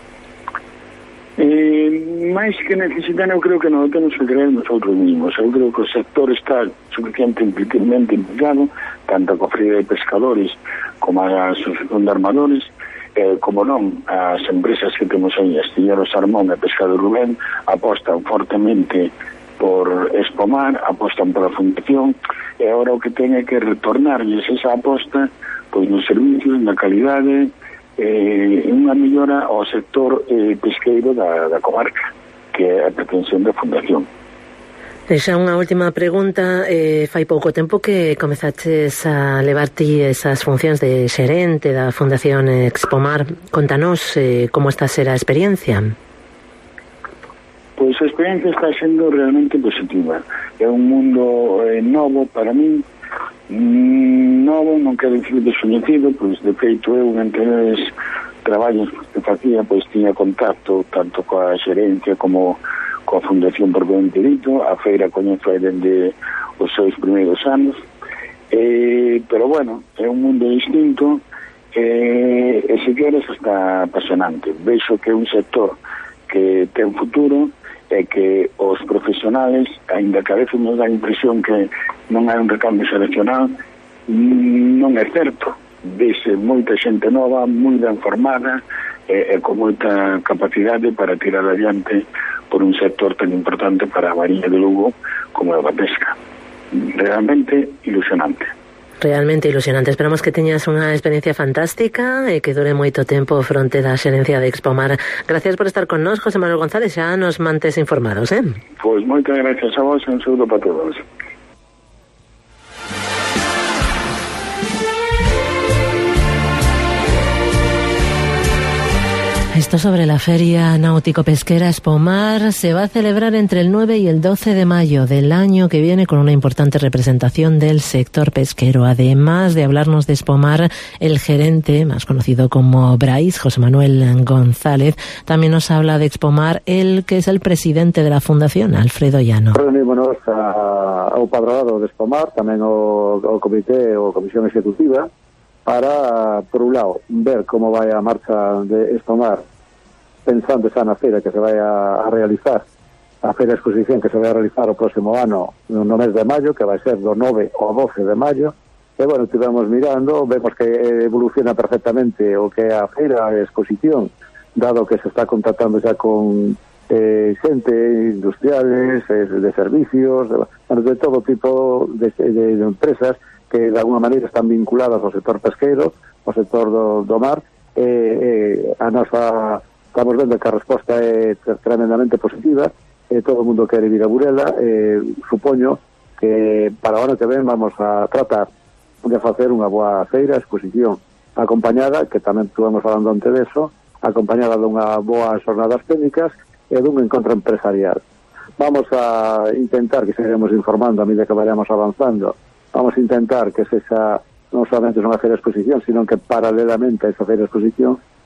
Máis que necesitan, eu creo que non temos que creer nosotros mismos. Eu creo que o sector está suficientemente implicado, tanto a cofradía de pescadores como a asociación de armadores, como non, as empresas que temos aí, Astillero Sarmón e Pescado Rubén, apostan fortemente por Espomar, apostan pola Fundación, e agora o que ten é que retornarlles esa aposta pois nos servicios, na calidade, unha mellora ao sector pesqueiro da comarca, que é a pretensión da Fundación. Xa unha última pregunta. Fai pouco tempo que comezaches a levar ti esas funcións de xerente da Fundación Espomar. Contanos como está a ser a experiencia. Pois a experiencia está sendo realmente positiva. É un mundo novo para min. Novo, non quero dicir descoñecido, pois de feito eu en anteriores traballos que facía, pois tiña contacto tanto coa xerencia como coa Fundación por Bente Dito. A feira coñezo dende os seus primeiros anos, pero bueno, é un mundo distinto, e se queres está apasionante. Vexo que é un sector que ten futuro, é que os profesionales, aínda que a veces nos dá a impresión que non hai un recambio seleccional, non é certo. Vese moita xente nova, moi ben formada, e con moita capacidade para tirar adiante por un sector tan importante para a Mariña de Lugo como é a pesca. Realmente ilusionante. Realmente ilusionante. Esperamos que teñas unha experiencia fantástica e que dure moito tempo fronte da xerencia de Espomar. Gracias por estar con nós, José Manuel González. Xa nos mantes informados, Pois moitas gracias a vos e un saúdo para todos. Esto sobre la Feria Náutico-Pesquera Espomar se va a celebrar entre el 9 y el 12 de mayo del año que viene con una importante representación del sector pesquero. Además de hablarnos de Espomar, el gerente, más conocido como Brais, José Manuel González, también nos habla de Espomar, el que es el presidente de la Fundación, Alfredo Llano. Reunímonos ao padronado de Espomar, tamén o comité ou comisión executiva, para, por un lado, ver como vai a marcha de Espomar, pensando xa na feira que se vai a realizar, a feira de exposición que se vai a realizar o próximo ano no mes de maio, que vai ser do 9 ao 12 de maio. E, bueno, estivemos mirando, vemos que evoluciona perfectamente o que é a feira de exposición, dado que se está contactando xa con xente industriales, de servicios, de todo tipo de empresas que de alguna maneira están vinculadas ao sector pesqueiro, ao sector do mar. A nosa, estamos vendo que a resposta é tremendamente positiva, todo o mundo quere vir a Burela. Supoño que para o ano que ven vamos a tratar de facer unha boa feira, exposición acompañada, que tamén estuvemos falando antes deso, acompañada dunha boas jornadas técnicas e dun encontro empresarial. Vamos a intentar que seguiremos informando a medida que vayamos avanzando. Vamos a intentar que sexa non solamente unha feira de exposición, sino que paralelamente a esa feira de exposición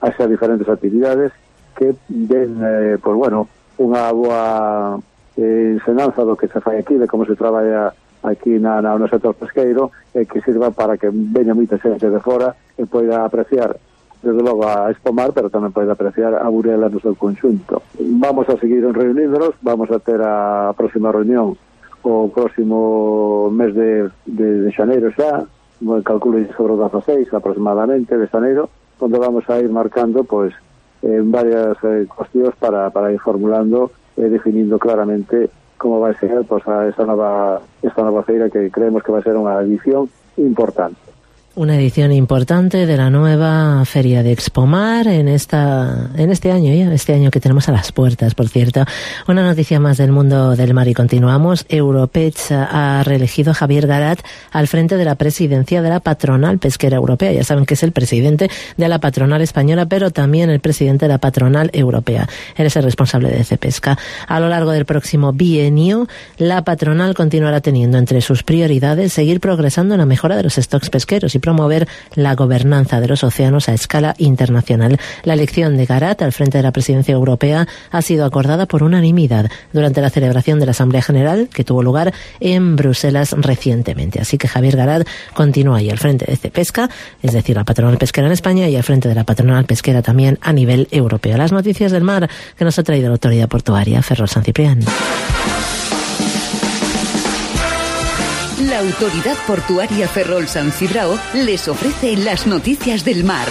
a esas diferentes actividades que den, pues bueno, unha boa ensinanza do que se fai aquí, de como se traballa aquí no sector pesqueiro, que sirva para que veña moita xente de fora e poida apreciar desde logo a Espomar, pero tamén pode apreciar a Burela no seu conxunto. Vamos a seguir reuníndonos, vamos a ter a próxima reunión o próximo mes de xaneiro xa, calculo sobre o 16 aproximadamente de xaneiro, onde vamos a ir marcando pois varias cuestións para ir formulando e definindo claramente como vai ser pois, esta nova feira, que creemos que vai ser unha edición importante. Una edición importante de la nueva Feria de Expomar en este año ya, este año que tenemos a las puertas, por cierto. Una noticia más del mundo del mar y continuamos. Europech ha reelegido a Javier Garat al frente de la presidencia de la patronal pesquera europea. Ya saben que es el presidente de la patronal española, pero también el presidente de la patronal europea. Él es el responsable de Cepesca. A lo largo del próximo bienio, la patronal continuará teniendo entre sus prioridades seguir progresando en la mejora de los stocks pesqueros y promover la gobernanza de los océanos a escala internacional. La elección de Garat al frente de la presidencia europea ha sido acordada por unanimidad durante la celebración de la Asamblea General que tuvo lugar en Bruselas recientemente. Así que Javier Garat continúa ahí al frente de Cepesca, es decir, la patronal pesquera en España, y al frente de la patronal pesquera también a nivel europeo. Las noticias del mar que nos ha traído la autoridad portuaria Ferrol San Ciprián. La Autoridad Portuaria Ferrol San Cibrao les ofrece las noticias del mar.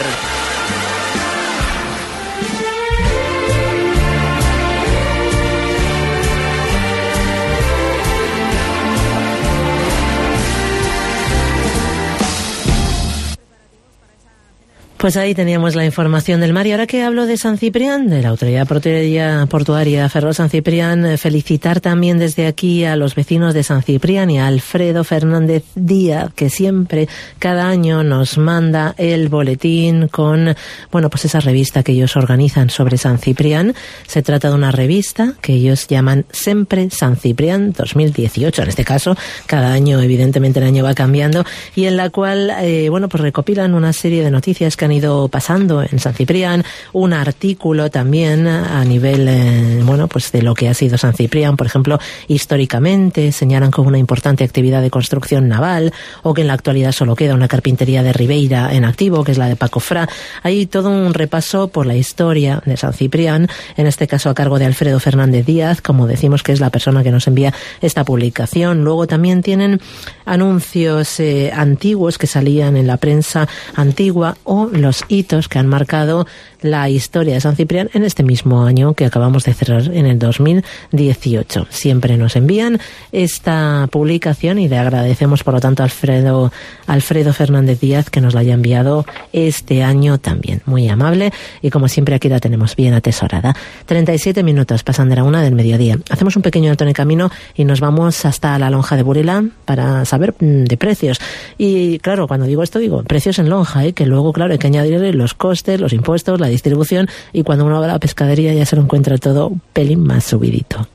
Pues ahí teníamos la información del mar. Y ahora que hablo de San Ciprián, de la Autoridad Portuaria Ferrol San Ciprián, felicitar también desde aquí a los vecinos de San Ciprián y a Alfredo Fernández Díaz, que siempre, cada año, nos manda el boletín con, bueno, pues esa revista que ellos organizan sobre San Ciprián. Se trata de una revista que ellos llaman Sempre San Ciprián 2018. En este caso, cada año, evidentemente, el año va cambiando, y en la cual, bueno, pues recopilan una serie de noticias que han ido pasando en San Ciprián, un artículo también a nivel, bueno, pues de lo que ha sido San Ciprián, por ejemplo, históricamente, señalan como una importante actividad de construcción naval, o que en la actualidad solo queda una carpintería de Ribeira en activo, que es la de Paco Fra. Hay todo un repaso por la historia de San Ciprián, en este caso a cargo de Alfredo Fernández Díaz, como decimos, que es la persona que nos envía esta publicación. Luego también tienen anuncios antiguos que salían en la prensa antigua, o los hitos que han marcado la historia de San Ciprián en este mismo año que acabamos de cerrar, en el 2018. Siempre nos envían esta publicación y le agradecemos, por lo tanto, a Alfredo Fernández Díaz que nos la haya enviado este año también. Muy amable, y como siempre aquí la tenemos bien atesorada. 37 minutos pasan de la 1 del mediodía. Hacemos un pequeño alto en el camino y nos vamos hasta la lonja de Burela para saber de precios. Y claro, cuando digo esto, digo precios en lonja, que luego, claro, hay que añadirle los costes, los impuestos, la distribución, y cuando uno va a la pescadería ya se lo encuentra todo un pelín más subidito.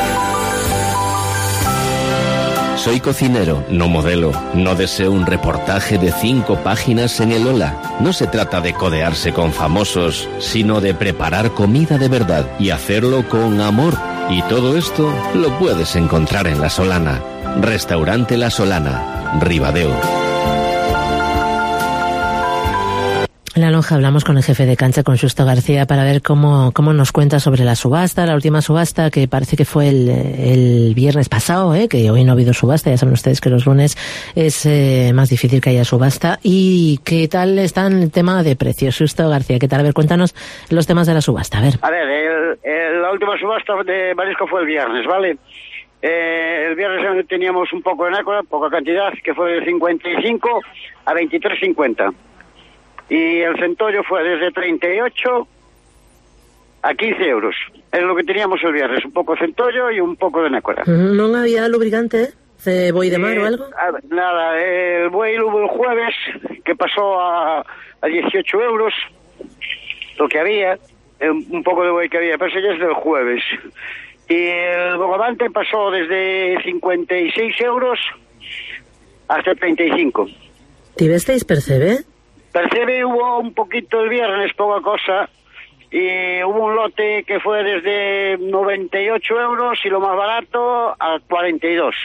Soy cocinero, no modelo. No deseo un reportaje de 5 páginas en el Ola. No se trata de codearse con famosos, sino de preparar comida de verdad y hacerlo con amor. Y todo esto lo puedes encontrar en La Solana. Restaurante La Solana, Ribadeo. En la lonja hablamos con el jefe de cancha, con Xusto García, para ver cómo nos cuenta sobre la subasta, la última subasta, que parece que fue el viernes pasado, que hoy no ha habido subasta. Ya saben ustedes que los lunes es más difícil que haya subasta. ¿Y qué tal está el tema de precios? Xusto García, ¿qué tal? A ver, cuéntanos los temas de la subasta. A ver, la última subasta de marisco fue el viernes, ¿vale? El viernes teníamos un poco de nácora, poca cantidad, que fue de 55 a 23,50. Y el centollo fue desde 38 a 15 euros. Es lo que teníamos el viernes, un poco de centollo y un poco de nácora. ¿No había lubricante? ¿De buey de mar o algo? Nada, el buey hubo el jueves, que pasó a 18 euros, lo que había, un poco de buey que había, pero eso ya es del jueves. Y el bogavante pasó desde 56 euros hasta 35. ¿Tibesteis percebe? Percebe, hubo un poquito el viernes, poca cosa, y hubo un lote que fue desde 98 euros y lo más barato a 42.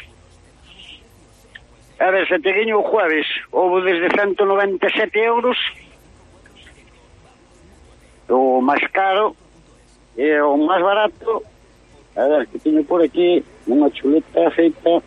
A ver, Santiaguiño o jueves hubo desde 197 euros, o más caro, o más barato. A ver, que teño por aquí unha chuleta feita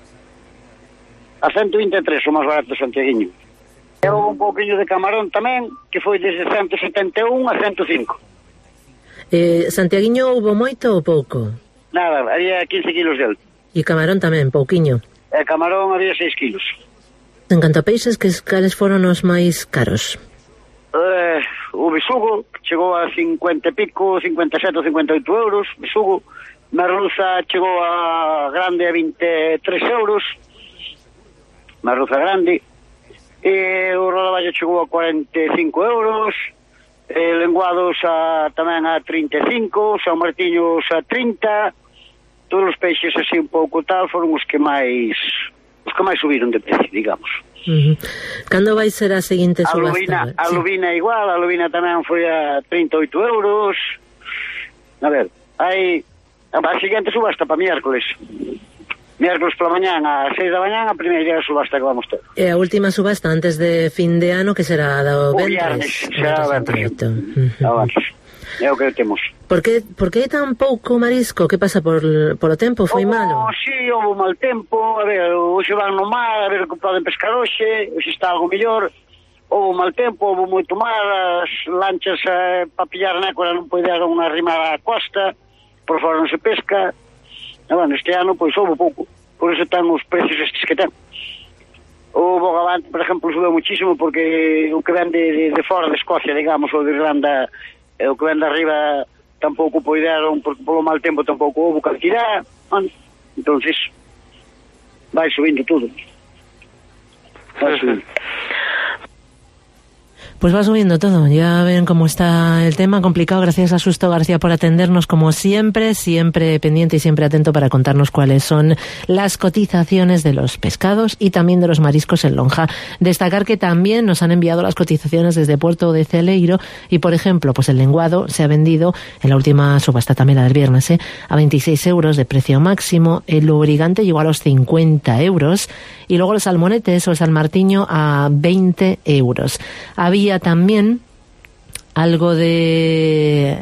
a 123, o máis barato Santiaguiño. E houve un pouquinho de camarón tamén, que foi desde 171 a 105. Santiaguiño houve moito ou pouco? Nada, había 15 kilos del. E camarón tamén, pouquiño? E camarón había 6 kilos. En canto a peixes, cales foron os máis caros? O besugo chegou a 50 e pico, 57 ou 58 euros, besugo. Merluza chegou a grande a 23 euros, merluza grande. E o rodaballo chegou a 45 euros, lenguados tamén a 35, San Martiños a 30. Todos os peixes así un pouco tal foron os que máis subiron de precio, digamos. Cando vai ser a seguinte subasta? A lubina igual, a lubina tamén foi a 38 euros. A ver, hai a seguinte subasta para miércoles pola mañán a 6 da mañán, a primeira subasta que vamos ter. E a última subasta antes de fin de ano, que será do viernes. Será o viernes. É o que temos. Por que é tan pouco marisco? Que pasa polo tempo? Foi malo? Si, houve mal tempo. A ver, hoxe van no mar, a ver que poden pescar hoxe está algo mellor. Houve mal tempo, houve moito mar, as lanchas para pillar nécora non poderon arrimar á costa, por fora non se pesca. E, bueno, este ano, pois, houve pouco. Por iso ten os precios estes que ten. O bogavante, por exemplo, subeu muchísimo porque o que ven de fora de Escocia, digamos, ou de Irlanda, o que ven de arriba tampouco poideron, porque polo mal tempo tampouco houve cantidad. Bueno, entonces vai subindo tudo. Vai subindo. Pues va subiendo todo. Ya ven cómo está el tema, complicado. Gracias a Susto García por atendernos como siempre pendiente y siempre atento para contarnos cuáles son las cotizaciones de los pescados y también de los mariscos en lonja. Destacar que también nos han enviado las cotizaciones desde Puerto de Celeiro y, por ejemplo, pues el lenguado se ha vendido en la última subasta, también la del viernes, a 26 euros de precio máximo. El lubricante llegó a los 50 euros y luego los salmonetes o el salmartiño a 20 euros. Había también algo de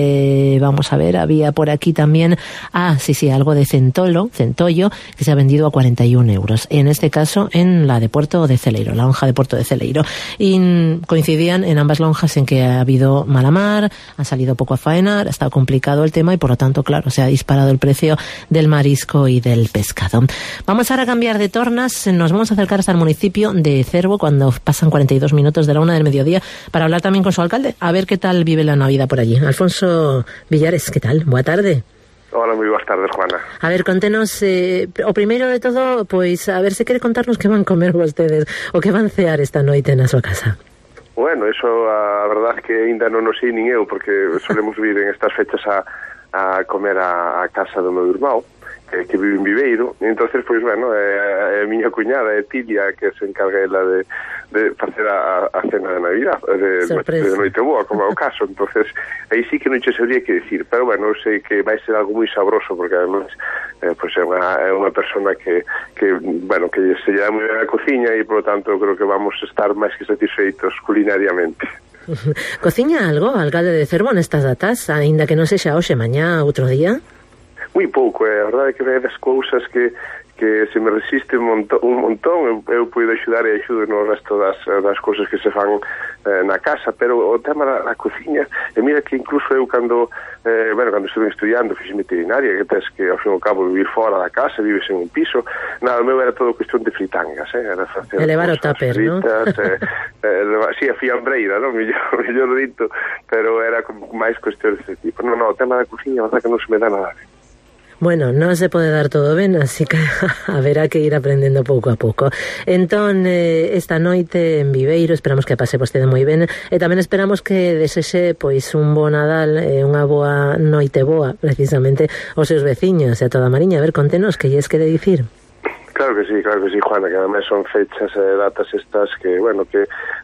vamos a ver, había por aquí también algo de centollo, que se ha vendido a 41 euros, en este caso en la de Puerto de Celeiro, la lonja de Puerto de Celeiro, y coincidían en ambas lonjas en que ha habido mala mar, ha salido poco a faenar, ha estado complicado el tema y por lo tanto, claro, se ha disparado el precio del marisco y del pescado. Vamos ahora a cambiar de tornas, nos vamos a acercar hasta el municipio de Cervo cuando pasan 42 minutos de la 1 del mediodía para hablar también con su alcalde, a ver qué tal vive la Navidad por allí. Alfonso Villares, ¿qué tal? Boa tarde. Hola, moi boas tardes, Juana. A ver, contenos, o primeiro de todo, pois, a ver se quere contarnos que van comer vostedes, o que van cear esta noite na súa casa. Bueno, eso a verdade que ainda non o sei nin eu, porque solemos vir en estas fechas a comer a casa do meu irmão, que vive en Viveiro, e entonces, pois, bueno, a miña cuñada, Tilia, que se encarga ela de facer a cena de Navidad, de noite boa, como é o caso, entonces, aí sí que non che sabría que decir, pero, bueno, sei que vai ser algo moi sabroso, porque, además, pois é unha persona que bueno, que se lle dá moi ben a cociña, e, por lo tanto, creo que vamos a estar máis que satisfeitos culinariamente. Cociña algo, alcalde de Cervo, nestas datas, aínda que non sexa hoxe, mañá, outro día? Moi pouco, a verdade é que é das cousas que se me resiste un montón, eu podo axudar e axudo no resto das cousas que se fan na casa, pero o tema da cociña, e mira que incluso eu cando estuve estudiando física veterinaria, que tens que ao fin e ao cabo vivir fora da casa, vives en un piso, nada, o meu era todo cuestión de fritangas, era facer elevar o tupper, non? Sí, a fiambreira, non? Mellor dito, pero era máis cuestión desse tipo. Non, o tema da cociña, a verdade que non se me dá nada ben. Bueno, non se pode dar todo ben, así que haberá que ir aprendendo pouco a pouco. Entón, esta noite en Viveiro esperamos que pase vostede moi ben e tamén esperamos que desexe pois un bo Nadal e unha boa noite boa, precisamente, aos seus veciños e a toda a Mariña. A ver, contenos, que lles quere dicir? Claro que sí, Juana, que además son fechas e datas estas que, bueno, que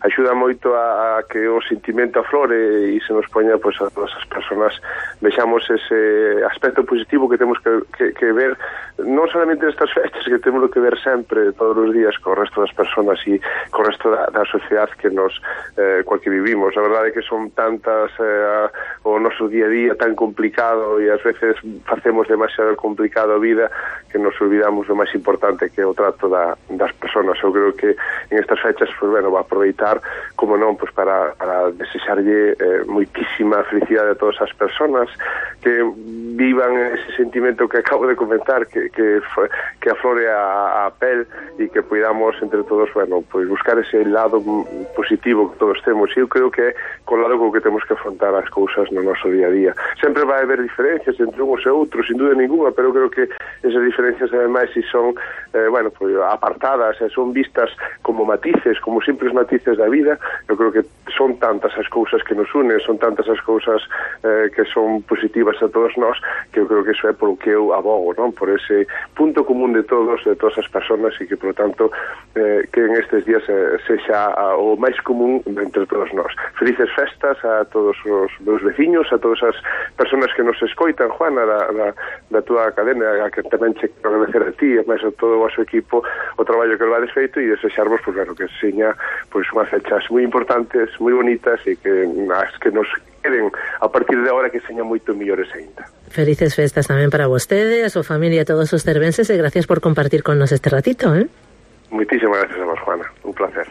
axuda moito a que o sentimento aflore e se nos poña pois a todas as persoas vexamos ese aspecto positivo que temos que ver non solamente nestas fechas, que temos que ver sempre todos os días co resto das persoas e co resto da sociedade que nos coa que vivimos. A verdade é que son tantas o noso día a día tan complicado e ás veces facemos demasiado complicado a vida que nos olvidamos do máis importante que é o trato das persoas. Eu creo que en estas fechas pues, bueno, va a aproveitar como non pues, para desexarlle moitísima felicidade a todas as persoas que vivan ese sentimento que acabo de comentar que aflore a pel e que podamos entre todos bueno, pues, buscar ese lado positivo que todos temos e eu creo que é co lado co que temos que afrontar as cousas no noso día a día. Sempre vai haber diferencias entre uns e outros, sin dúda ninguna, pero creo que esas diferencias ademais si son bueno, pues, apartadas, son vistas como matices, como simples matices da vida. Eu creo que son tantas as cousas que nos unen, son tantas as cousas que son positivas a todos nós, que eu creo que iso é polo que eu abogo, non? Por ese punto común de todas as persoas e que, por lo tanto, que en estes días sexa o máis común entre todos nós. Felices festas a todos os meus veciños, a todas as persoas que nos escoitan, Juana, da túa cadena, a que tamén che quero agradecer a ti e máis a todo o vosso equipo o traballo que levades feito e desexarvos, pues, claro, que seña pues, unhas fechas moi importantes, moi bonitas e que as que nos queden a partir de agora que señan moito mellores ainda. Felices festas tamén para vostede, a súa familia, a todos os cervenses e gracias por compartir con nos este ratito, Moitísimas gracias a vos, Juana. Un placer.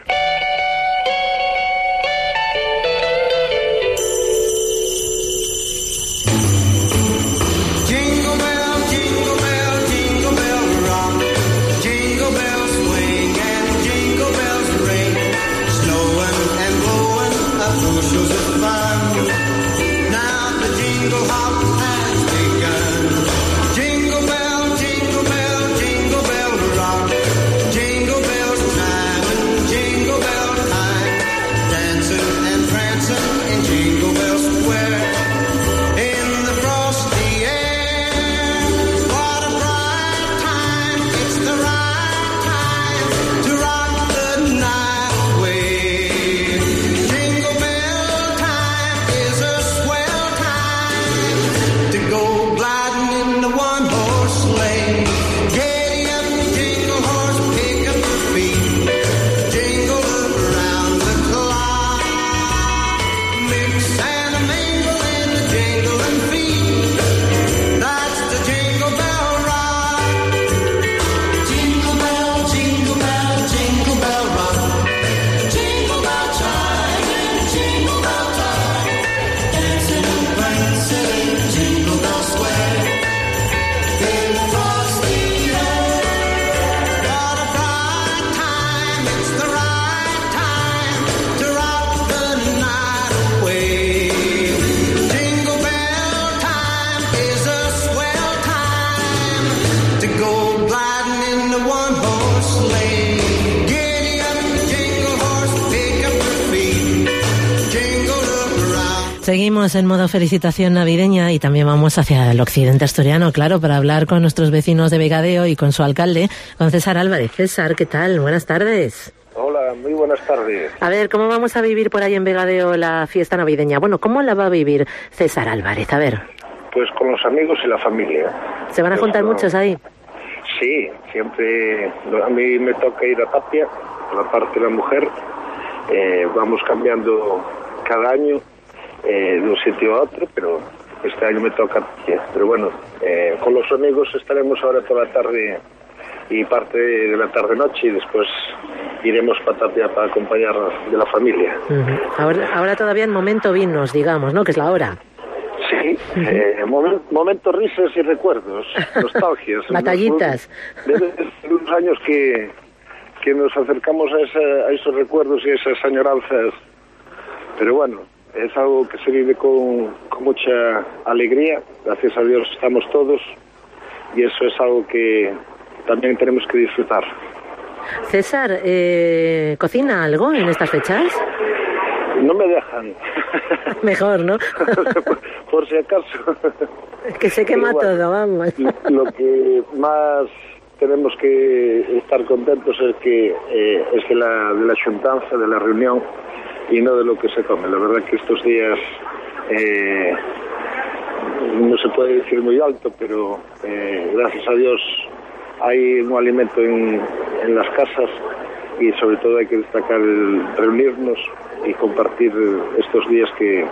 Seguimos en modo felicitación navideña y también vamos hacia el occidente asturiano, claro, para hablar con nuestros vecinos de Vegadeo y con su alcalde, con César Álvarez. César, ¿qué tal? Buenas tardes. Hola, muy buenas tardes. A ver, ¿cómo vamos a vivir por ahí en Vegadeo la fiesta navideña? Bueno, ¿cómo la va a vivir César Álvarez? A ver. Pues con los amigos y la familia. ¿Se van a juntar muchos ahí? Sí, siempre. A mí me toca ir a Tapia, por la parte de la mujer. Vamos cambiando cada año de un sitio a otro, pero este año me toca Tapia. Pero bueno, con los amigos estaremos ahora toda la tarde y parte de la tarde-noche y después iremos para Tapia para acompañar de la familia. Ahora todavía en momento vinos, digamos, ¿no? Que es la hora. Sí, momentos risas y recuerdos, nostalgias. Batallitas. Desde unos años que nos acercamos a esos recuerdos y esas añoranzas, pero bueno, es algo que se vive con mucha alegría, gracias a Dios estamos todos y eso es algo que también tenemos que disfrutar. César, ¿cocina algo en estas fechas? No me dejan. Mejor, ¿no? Por si acaso. Que se quema todo, vamos. Lo que más tenemos que estar contentos es que de la xuntanza, de la reunión, y no de lo que se come. La verdad que estos días no se puede decir muy alto, pero gracias a Dios hay un alimento en las casas, y sobre todo hay que destacar el reunirnos y compartir estos días que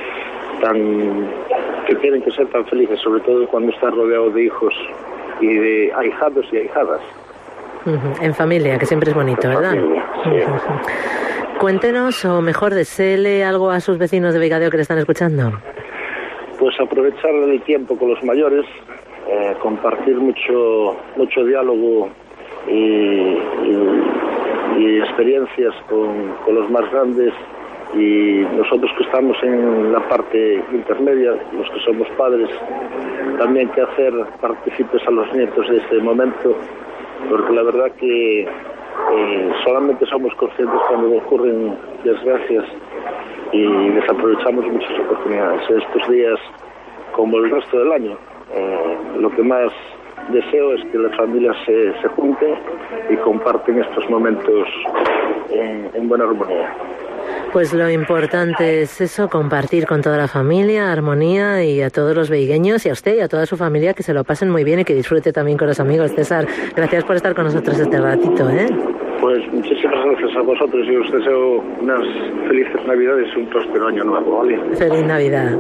tienen que ser tan felices, sobre todo cuando estás rodeado de hijos y de ahijados y ahijadas. En familia, que siempre es bonito, ¿verdad? Familia, sí. Cuéntenos, o mejor, deséele algo a sus vecinos de Vigadeo que le están escuchando. Pues aprovechar el tiempo con los mayores, compartir mucho diálogo y experiencias con los más grandes, y nosotros que estamos en la parte intermedia, los que somos padres, también que hacer partícipes a los nietos de este momento, porque la verdad que solamente somos conscientes cuando ocurren desgracias y desaprovechamos muchas oportunidades. Estos días, como el resto del año, lo que más deseo es que las familias se junten y comparten estos momentos en buena armonía. Pues lo importante es eso, compartir con toda la familia, armonía, y a todos los veigueños y a usted y a toda su familia, que se lo pasen muy bien y que disfrute también con los amigos. César, gracias por estar con nosotros este ratito, ¿eh? Pues muchísimas gracias a vosotros y os deseo unas felices Navidades y un próspero año nuevo, ¿vale? Feliz Navidad.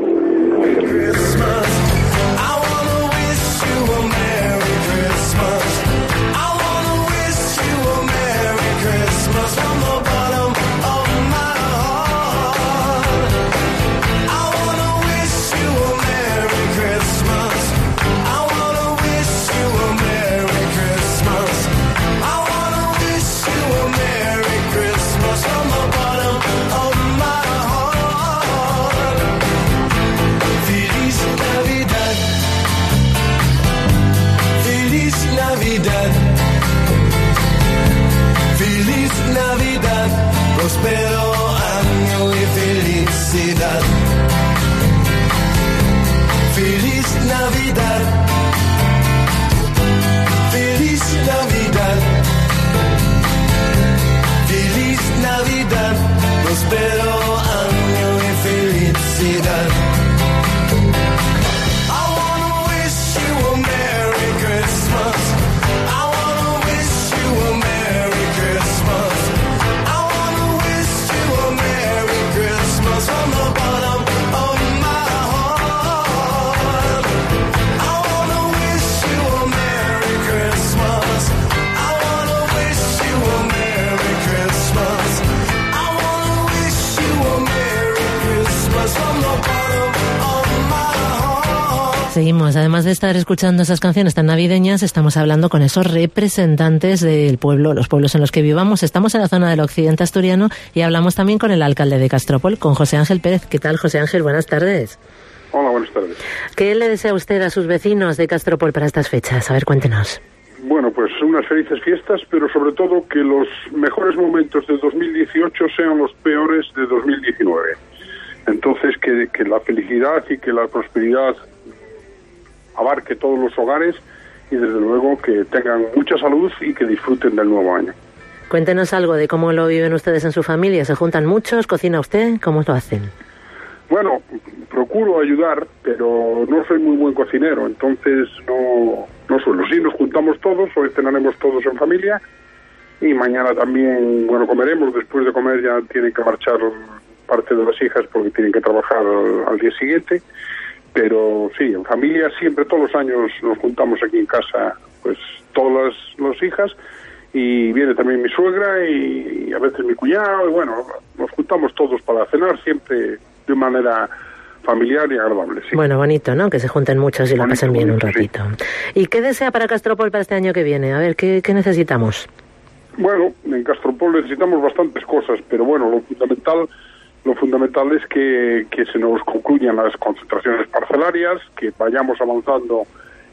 Prospero año y felicidad. Feliz Navidad. Feliz Navidad. Feliz Navidad. Prospero año y felicidad. I wanna wish you a Merry Christmas. I wanna wish you a Merry Christmas. From the bottom of my heart, I wanna wish you a Merry Christmas. I wanna wish you a Merry Christmas. I wanna wish you a Merry Christmas from the bottom of my heart. Seguimos, además de estar escuchando esas canciones tan navideñas, estamos hablando con esos representantes del pueblo, los pueblos en los que vivamos. Estamos en la zona del occidente asturiano y hablamos también con el alcalde de Castropol, con José Ángel Pérez. ¿Qué tal, José Ángel? Buenas tardes. Hola, buenas tardes. ¿Qué le desea usted a sus vecinos de Castropol para estas fechas? A ver, cuéntenos. Bueno, pues unas felices fiestas, pero sobre todo que los mejores momentos de 2018 sean los peores de 2019. Entonces, que la felicidad y que la prosperidad abarque todos los hogares, y desde luego que tengan mucha salud y que disfruten del nuevo año. Cuéntenos algo de cómo lo viven ustedes en su familia. ¿Se juntan muchos? ¿Cocina usted? ¿Cómo lo hacen? Bueno, procuro ayudar, pero no soy muy buen cocinero, entonces no suelo. Sí, nos juntamos todos, hoy cenaremos todos en familia, y mañana también, bueno, comeremos. Después de comer ya tienen que marchar parte de las hijas porque tienen que trabajar al día siguiente. Pero sí, en familia siempre, todos los años nos juntamos aquí en casa, pues todas las hijas, y viene también mi suegra y a veces mi cuñado, y bueno, nos juntamos todos para cenar siempre de manera familiar y agradable. Sí. Bueno, bonito, ¿no? Que se junten muchos y lo pasen bien un ratito. Sí. ¿Y qué desea para Castropol para este año que viene? A ver, ¿qué necesitamos? Bueno, en Castropol necesitamos bastantes cosas, pero bueno, lo fundamental es que se nos concluyan las concentraciones parcelarias, que vayamos avanzando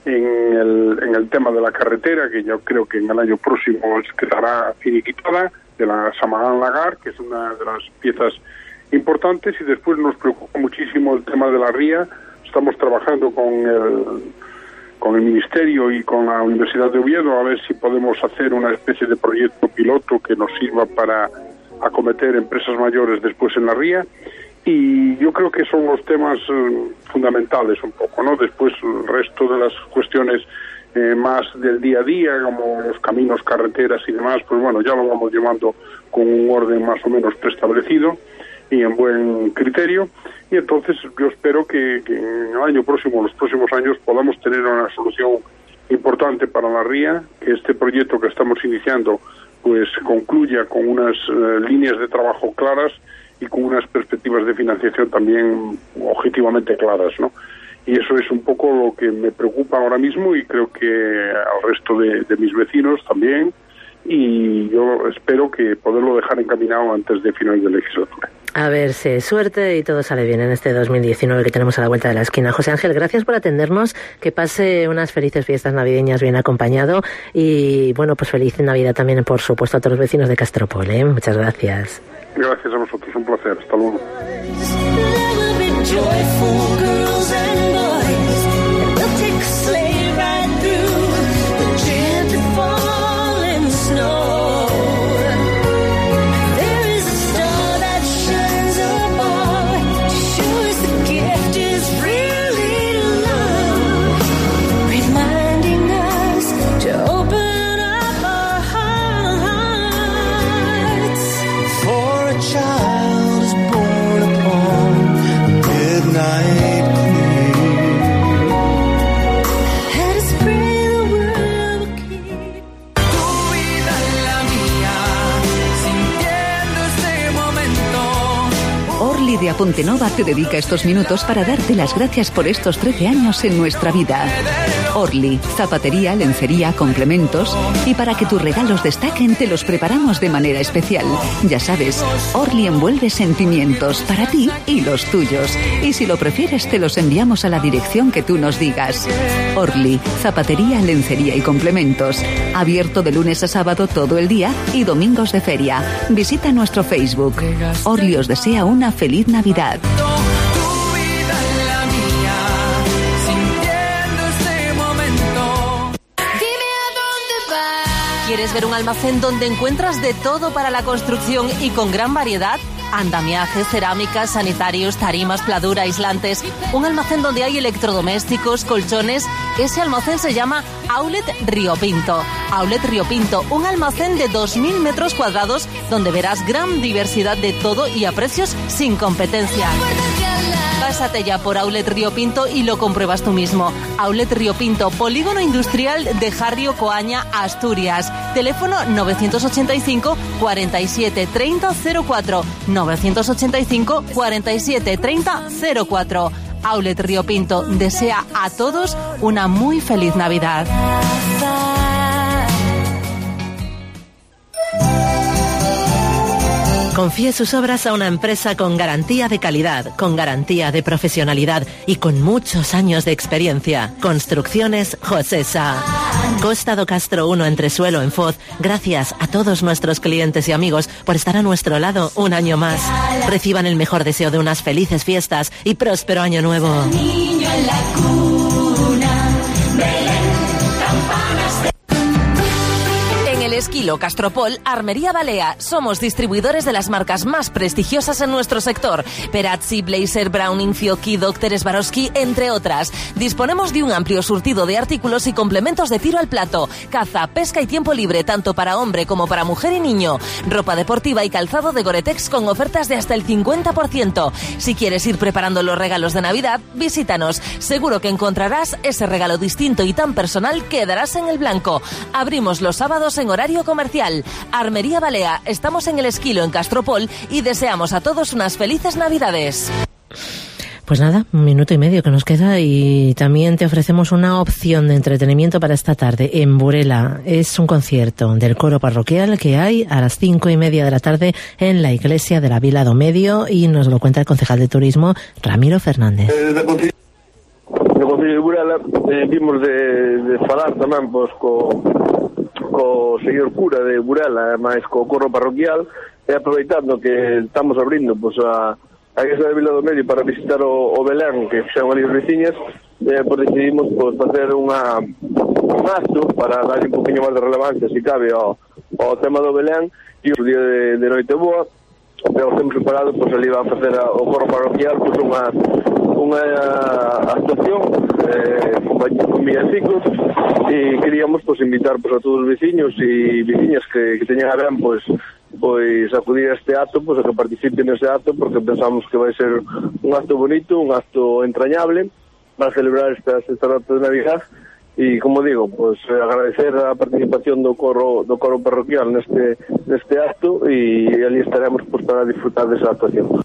en el tema de la carretera, que yo creo que en el año próximo quedará finiquitada, de la Samagán-Lagar, que es una de las piezas importantes, y después nos preocupa muchísimo el tema de la ría. Estamos trabajando con el Ministerio y con la Universidad de Oviedo, a ver si podemos hacer una especie de proyecto piloto que nos sirva para acometer empresas mayores después en la ría. Y yo creo que son los temas fundamentales un poco, ¿no? Después el resto de las cuestiones más del día a día, como los caminos, carreteras y demás, pues bueno, ya lo vamos llevando con un orden más o menos preestablecido y en buen criterio. Y entonces yo espero que en el año próximo, los próximos años, podamos tener una solución importante para la ría, que este proyecto que estamos iniciando pues concluya con unas líneas de trabajo claras y con unas perspectivas de financiación también objetivamente claras, ¿no? Y eso es un poco lo que me preocupa ahora mismo, y creo que al resto de mis vecinos también, y yo espero que poderlo dejar encaminado antes de final de legislatura. A ver si suerte y todo sale bien en este 2019 que tenemos a la vuelta de la esquina. José Ángel, gracias por atendernos, que pase unas felices fiestas navideñas bien acompañado, y bueno, pues feliz Navidad también, por supuesto, a todos los vecinos de Castropol, ¿eh? Muchas gracias. Gracias a vosotros, un placer, hasta luego. De Aponte Nova te dedica estos minutos para darte las gracias por estos 13 años en nuestra vida. Orly, zapatería, lencería, complementos, y para que tus regalos destaquen te los preparamos de manera especial. Ya sabes, Orly envuelve sentimientos para ti y los tuyos, y si lo prefieres te los enviamos a la dirección que tú nos digas. Orly, zapatería, lencería y complementos, abierto de lunes a sábado todo el día y domingos de feria. Visita nuestro Facebook. Orly os desea una feliz Navidad. ¿Quieres ver un almacén donde encuentras de todo para la construcción y con gran variedad? Andamiajes, cerámicas, sanitarios, tarimas, pladura, aislantes. Un almacén donde hay electrodomésticos, colchones. Ese almacén se llama Outlet Río Pinto. Outlet Río Pinto, un almacén de 2.000 metros cuadrados donde verás gran diversidad de todo y a precios sin competencia. Pásate ya por Outlet Río Pinto y lo compruebas tú mismo. Outlet Río Pinto, polígono industrial de Jarrio, Coaña, Asturias. Teléfono 985 47 30 04. 985 47 30 04. Outlet Río Pinto desea a todos una muy feliz Navidad. Confíe sus obras a una empresa con garantía de calidad, con garantía de profesionalidad y con muchos años de experiencia. Construcciones Josesa. Costa do Castro 1, Entresuelo, en Foz. Gracias a todos nuestros clientes y amigos por estar a nuestro lado un año más. Reciban el mejor deseo de unas felices fiestas y próspero año nuevo. Niño en la cuna, Belén, campanas de... En el Esquilo Castropol, Armería Balea, somos distribuidores de las marcas más prestigiosas en nuestro sector. Perazzi, Blazer, Browning, Fiocchi, Dr. Swarovski, entre otras. Disponemos de un amplio surtido de artículos y complementos de tiro al plato, caza, pesca y tiempo libre, tanto para hombre como para mujer y niño. Ropa deportiva y calzado de Gore-Tex con ofertas de hasta el 50%. Si quieres ir preparando los regalos de Navidad, visítanos. Seguro que encontrarás ese regalo distinto y tan personal que darás en el blanco. Abrimos los sábados en horario comercial. Armería Balea, estamos en el Esquilo en Castropol y deseamos a todos unas felices Navidades. Pues nada, 1 minuto y medio que nos queda, y también te ofrecemos una opción de entretenimiento para esta tarde en Burela. Es un concierto del coro parroquial que hay a las 5:30 de la tarde en la iglesia de la Vila do Medio, y nos lo cuenta el concejal de turismo, Ramiro Fernández. No Concello de Burela vimos de falar tamén co señor cura de Burela, máis co coro parroquial, e aproveitando que estamos abrindo a a Igrexa de Vila do Medio para visitar o Belén que fixeron ali os veciñas, pois decidimos facer un acto para darle un poquinho máis de relevancia, se cabe, ao tema do Belén, e o día de Noite Boa, pero temos preparado, pois ali va a facer o coro parroquial, pois unha actuación con villancicos, e queríamos pois invitar pois a todos os veciños e veciñas que teñan a ben pois acudir a este acto, pois a que participen nese acto, porque pensamos que vai ser un acto bonito, un acto entrañable para celebrar esta data de Navidad. E, como digo, pues agradecer a participación do coro parroquial neste acto, e ali estaremos pues para disfrutar desa actuación.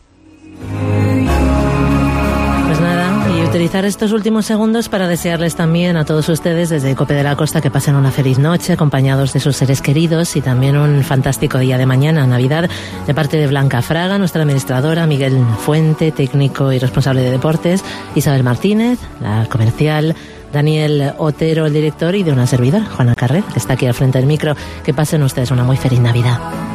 Pues nada, y utilizar estos últimos segundos para desearles también a todos ustedes desde Cope de la Costa que pasen una feliz noche acompañados de sus seres queridos, y también un fantástico día de mañana, Navidad, de parte de Blanca Fraga, nuestra administradora, Miguel Fuente, técnico y responsable de deportes, Isabel Martínez, la comercial, Daniel Otero, el director, y de una servidora, Juana Carrer, que está aquí al frente del micro. Que pasen ustedes una muy feliz Navidad.